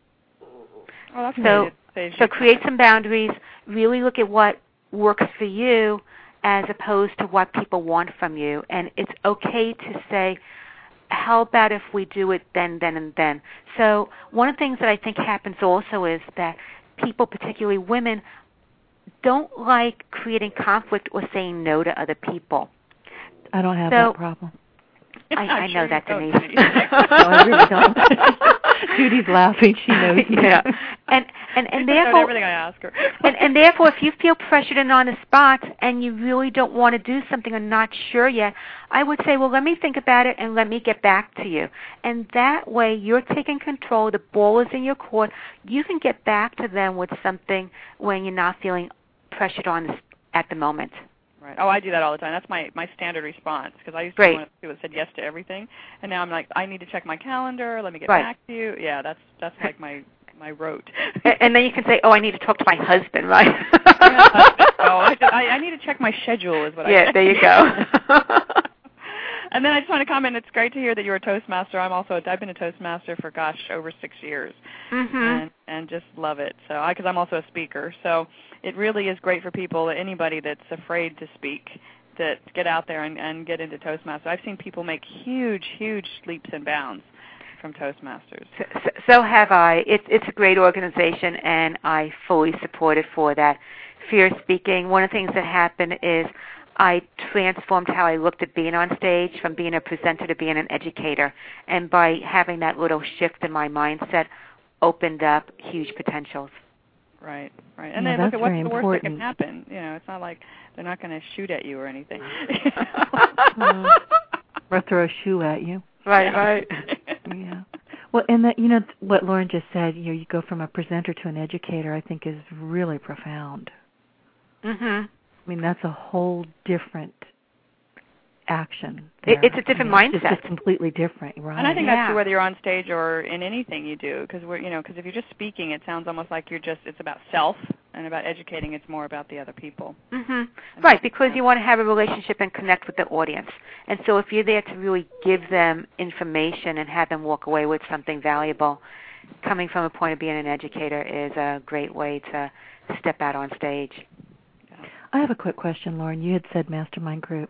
Oh, so create some boundaries, really look at what works for you as opposed to what people want from you. And it's okay to say, how about if we do it then, and then? So one of the things that I think happens also is that people, particularly women, don't like creating conflict or saying no to other people. I don't have that problem. I know that, Denise. No, I really don't. Judy's laughing. She knows. Yeah. And therefore, everything I ask her. and therefore, if you feel pressured and on the spot, and you really don't want to do something or not sure yet, I would say, well, let me think about it and let me get back to you. And that way, you're taking control. The ball is in your court. You can get back to them with something when you're not feeling pressured on at the moment. Right. Oh, I do that all the time. That's my standard response, because I used to be one of the people that said yes to everything, and now I'm like, I need to check my calendar. Let me get back to you. Yeah, that's like my rote. And then you can say, oh, I need to talk to my husband, right? I need to check my schedule is what I say. Yeah, there you go. And then I just want to comment, it's great to hear that you're a Toastmaster. I've been a Toastmaster for, over 6 years, and just love it. So, because I'm also a speaker, so it really is great for people, anybody that's afraid to speak, that get out there and get into Toastmasters. I've seen people make huge, huge leaps and bounds from Toastmasters. So have I. It's a great organization, and I fully support it for that. Fear of speaking. One of the things that happened is I transformed how I looked at being on stage from being a presenter to being an educator. And by having that little shift in my mindset, opened up huge potentials. Right. And then look at what's the worst that can happen. It's not like they're not going to shoot at you or anything. Or throw a shoe at you. Right. Yeah. Well, and that, what Lauren just said, you go from a presenter to an educator, I think is really profound. Mhm. I mean, that's a whole different action. It's a different mindset. It's just completely different, right? And I think that's true whether you're on stage or in anything you do, because if you're just speaking, it sounds almost like it's about self, and about educating, it's more about the other people. Mhm. Right, because you want to have a relationship and connect with the audience. And so if you're there to really give them information and have them walk away with something valuable, coming from a point of being an educator is a great way to step out on stage. I have a quick question, Lauren. You had said mastermind group.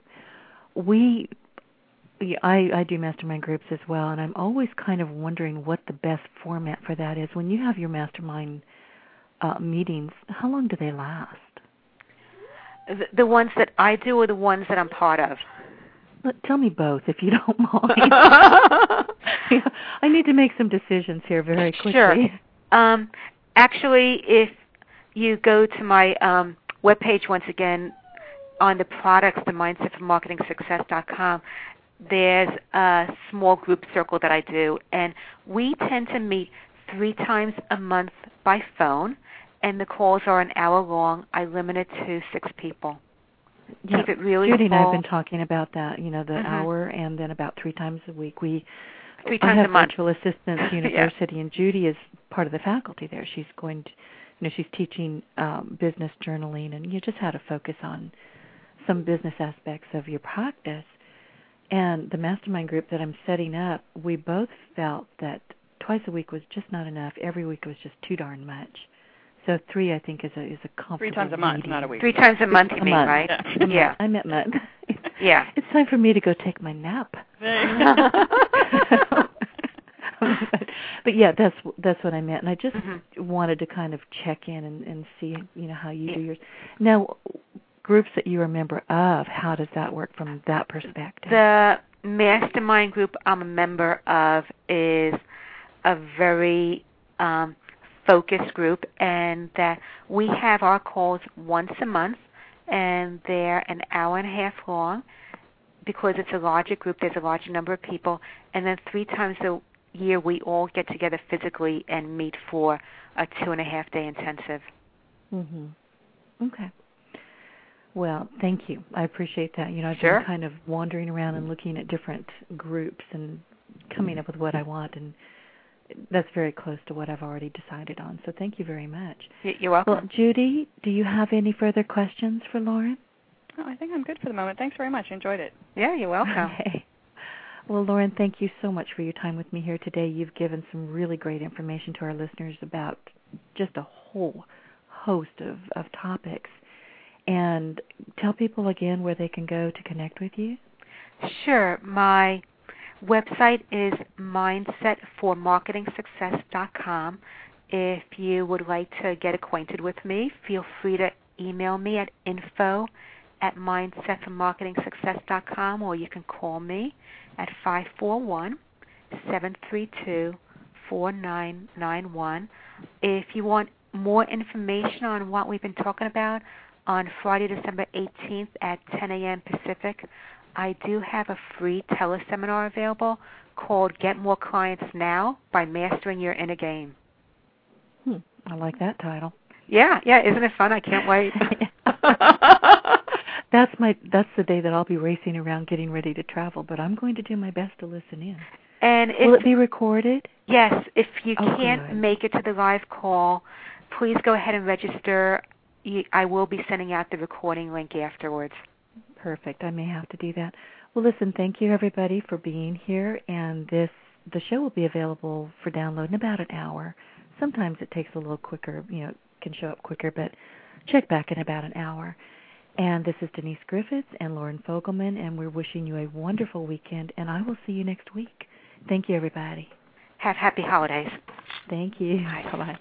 I do mastermind groups as well, and I'm always kind of wondering what the best format for that is. When you have your mastermind meetings, how long do they last? The ones that I do or the ones that I'm part of? Tell me both, if you don't mind. I need to make some decisions here very quickly. Sure. Actually, if you go to my webpage once again, on the products, the mindsetformarketingsuccess.com, there's a small group circle that I do, and we tend to meet 3 times a month by phone, and the calls are an hour long. I limit it to 6 people. Yeah. Keep it really Judy full. and I have been talking about that, the hour, and then about 3 times a week. 3 times I have a month. Virtual Assistants University, and Judy is part of the faculty there. She's going to, she's teaching business journaling, and you just how to focus on some business aspects of your practice. And the mastermind group that I'm setting up, we both felt that twice a week was just not enough. Every week was just too darn much. So 3, I think, is a comfortable 3 times a month, meeting. not a week. 3 times a month, you mean, right? Yeah. I meant month. Yeah. It's time for me to go take my nap. But yeah, that's what I meant, and I just wanted to kind of check in and see, how you do yours. Now, groups that you're a member of, how does that work from that perspective? The mastermind group I'm a member of is a very focused group, and that we have our calls once a month, and they're an hour and a half long. Because it's a larger group, there's a larger number of people, and then 3 times a year we all get together physically and meet for a 2.5-day intensive. Okay. Well, thank you. I appreciate that. I've Sure. been kind of wandering around and looking at different groups and coming up with what I want, and that's very close to what I've already decided on. So thank you very much. You're welcome. Well, Judy, do you have any further questions for Lauren? Oh, I think I'm good for the moment. Thanks very much. Enjoyed it. Yeah, you're welcome. Okay. Well, Lauren, thank you so much for your time with me here today. You've given some really great information to our listeners about just a whole host of topics. And tell people again where they can go to connect with you. Sure. My website is mindsetformarketingsuccess.com. If you would like to get acquainted with me, feel free to email me at info@mindsetformarketingsuccess.com, or you can call me at 541-732-4991. If you want more information on what we've been talking about, on Friday, December 18th at 10 a.m. Pacific, I do have a free teleseminar available called Get More Clients Now by Mastering Your Inner Game. I like that title. Yeah, isn't it fun? I can't wait. That's the day that I'll be racing around getting ready to travel, but I'm going to do my best to listen in. And will it be recorded? Yes. If you can't good. make it to the live call, please go ahead and register. I will be sending out the recording link afterwards. Perfect. I may have to do that. Well, listen, thank you, everybody, for being here, and the show will be available for download in about an hour. Sometimes it takes a little quicker, it can show up quicker, but check back in about an hour. And this is Denise Griffiths and Lauren Fogelman, and we're wishing you a wonderful weekend, and I will see you next week. Thank you, everybody. Have happy holidays. Thank you. Bye. Bye-bye.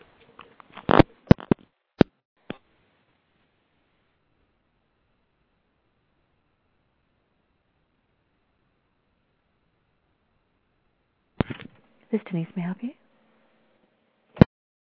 This is Denise. May I help you?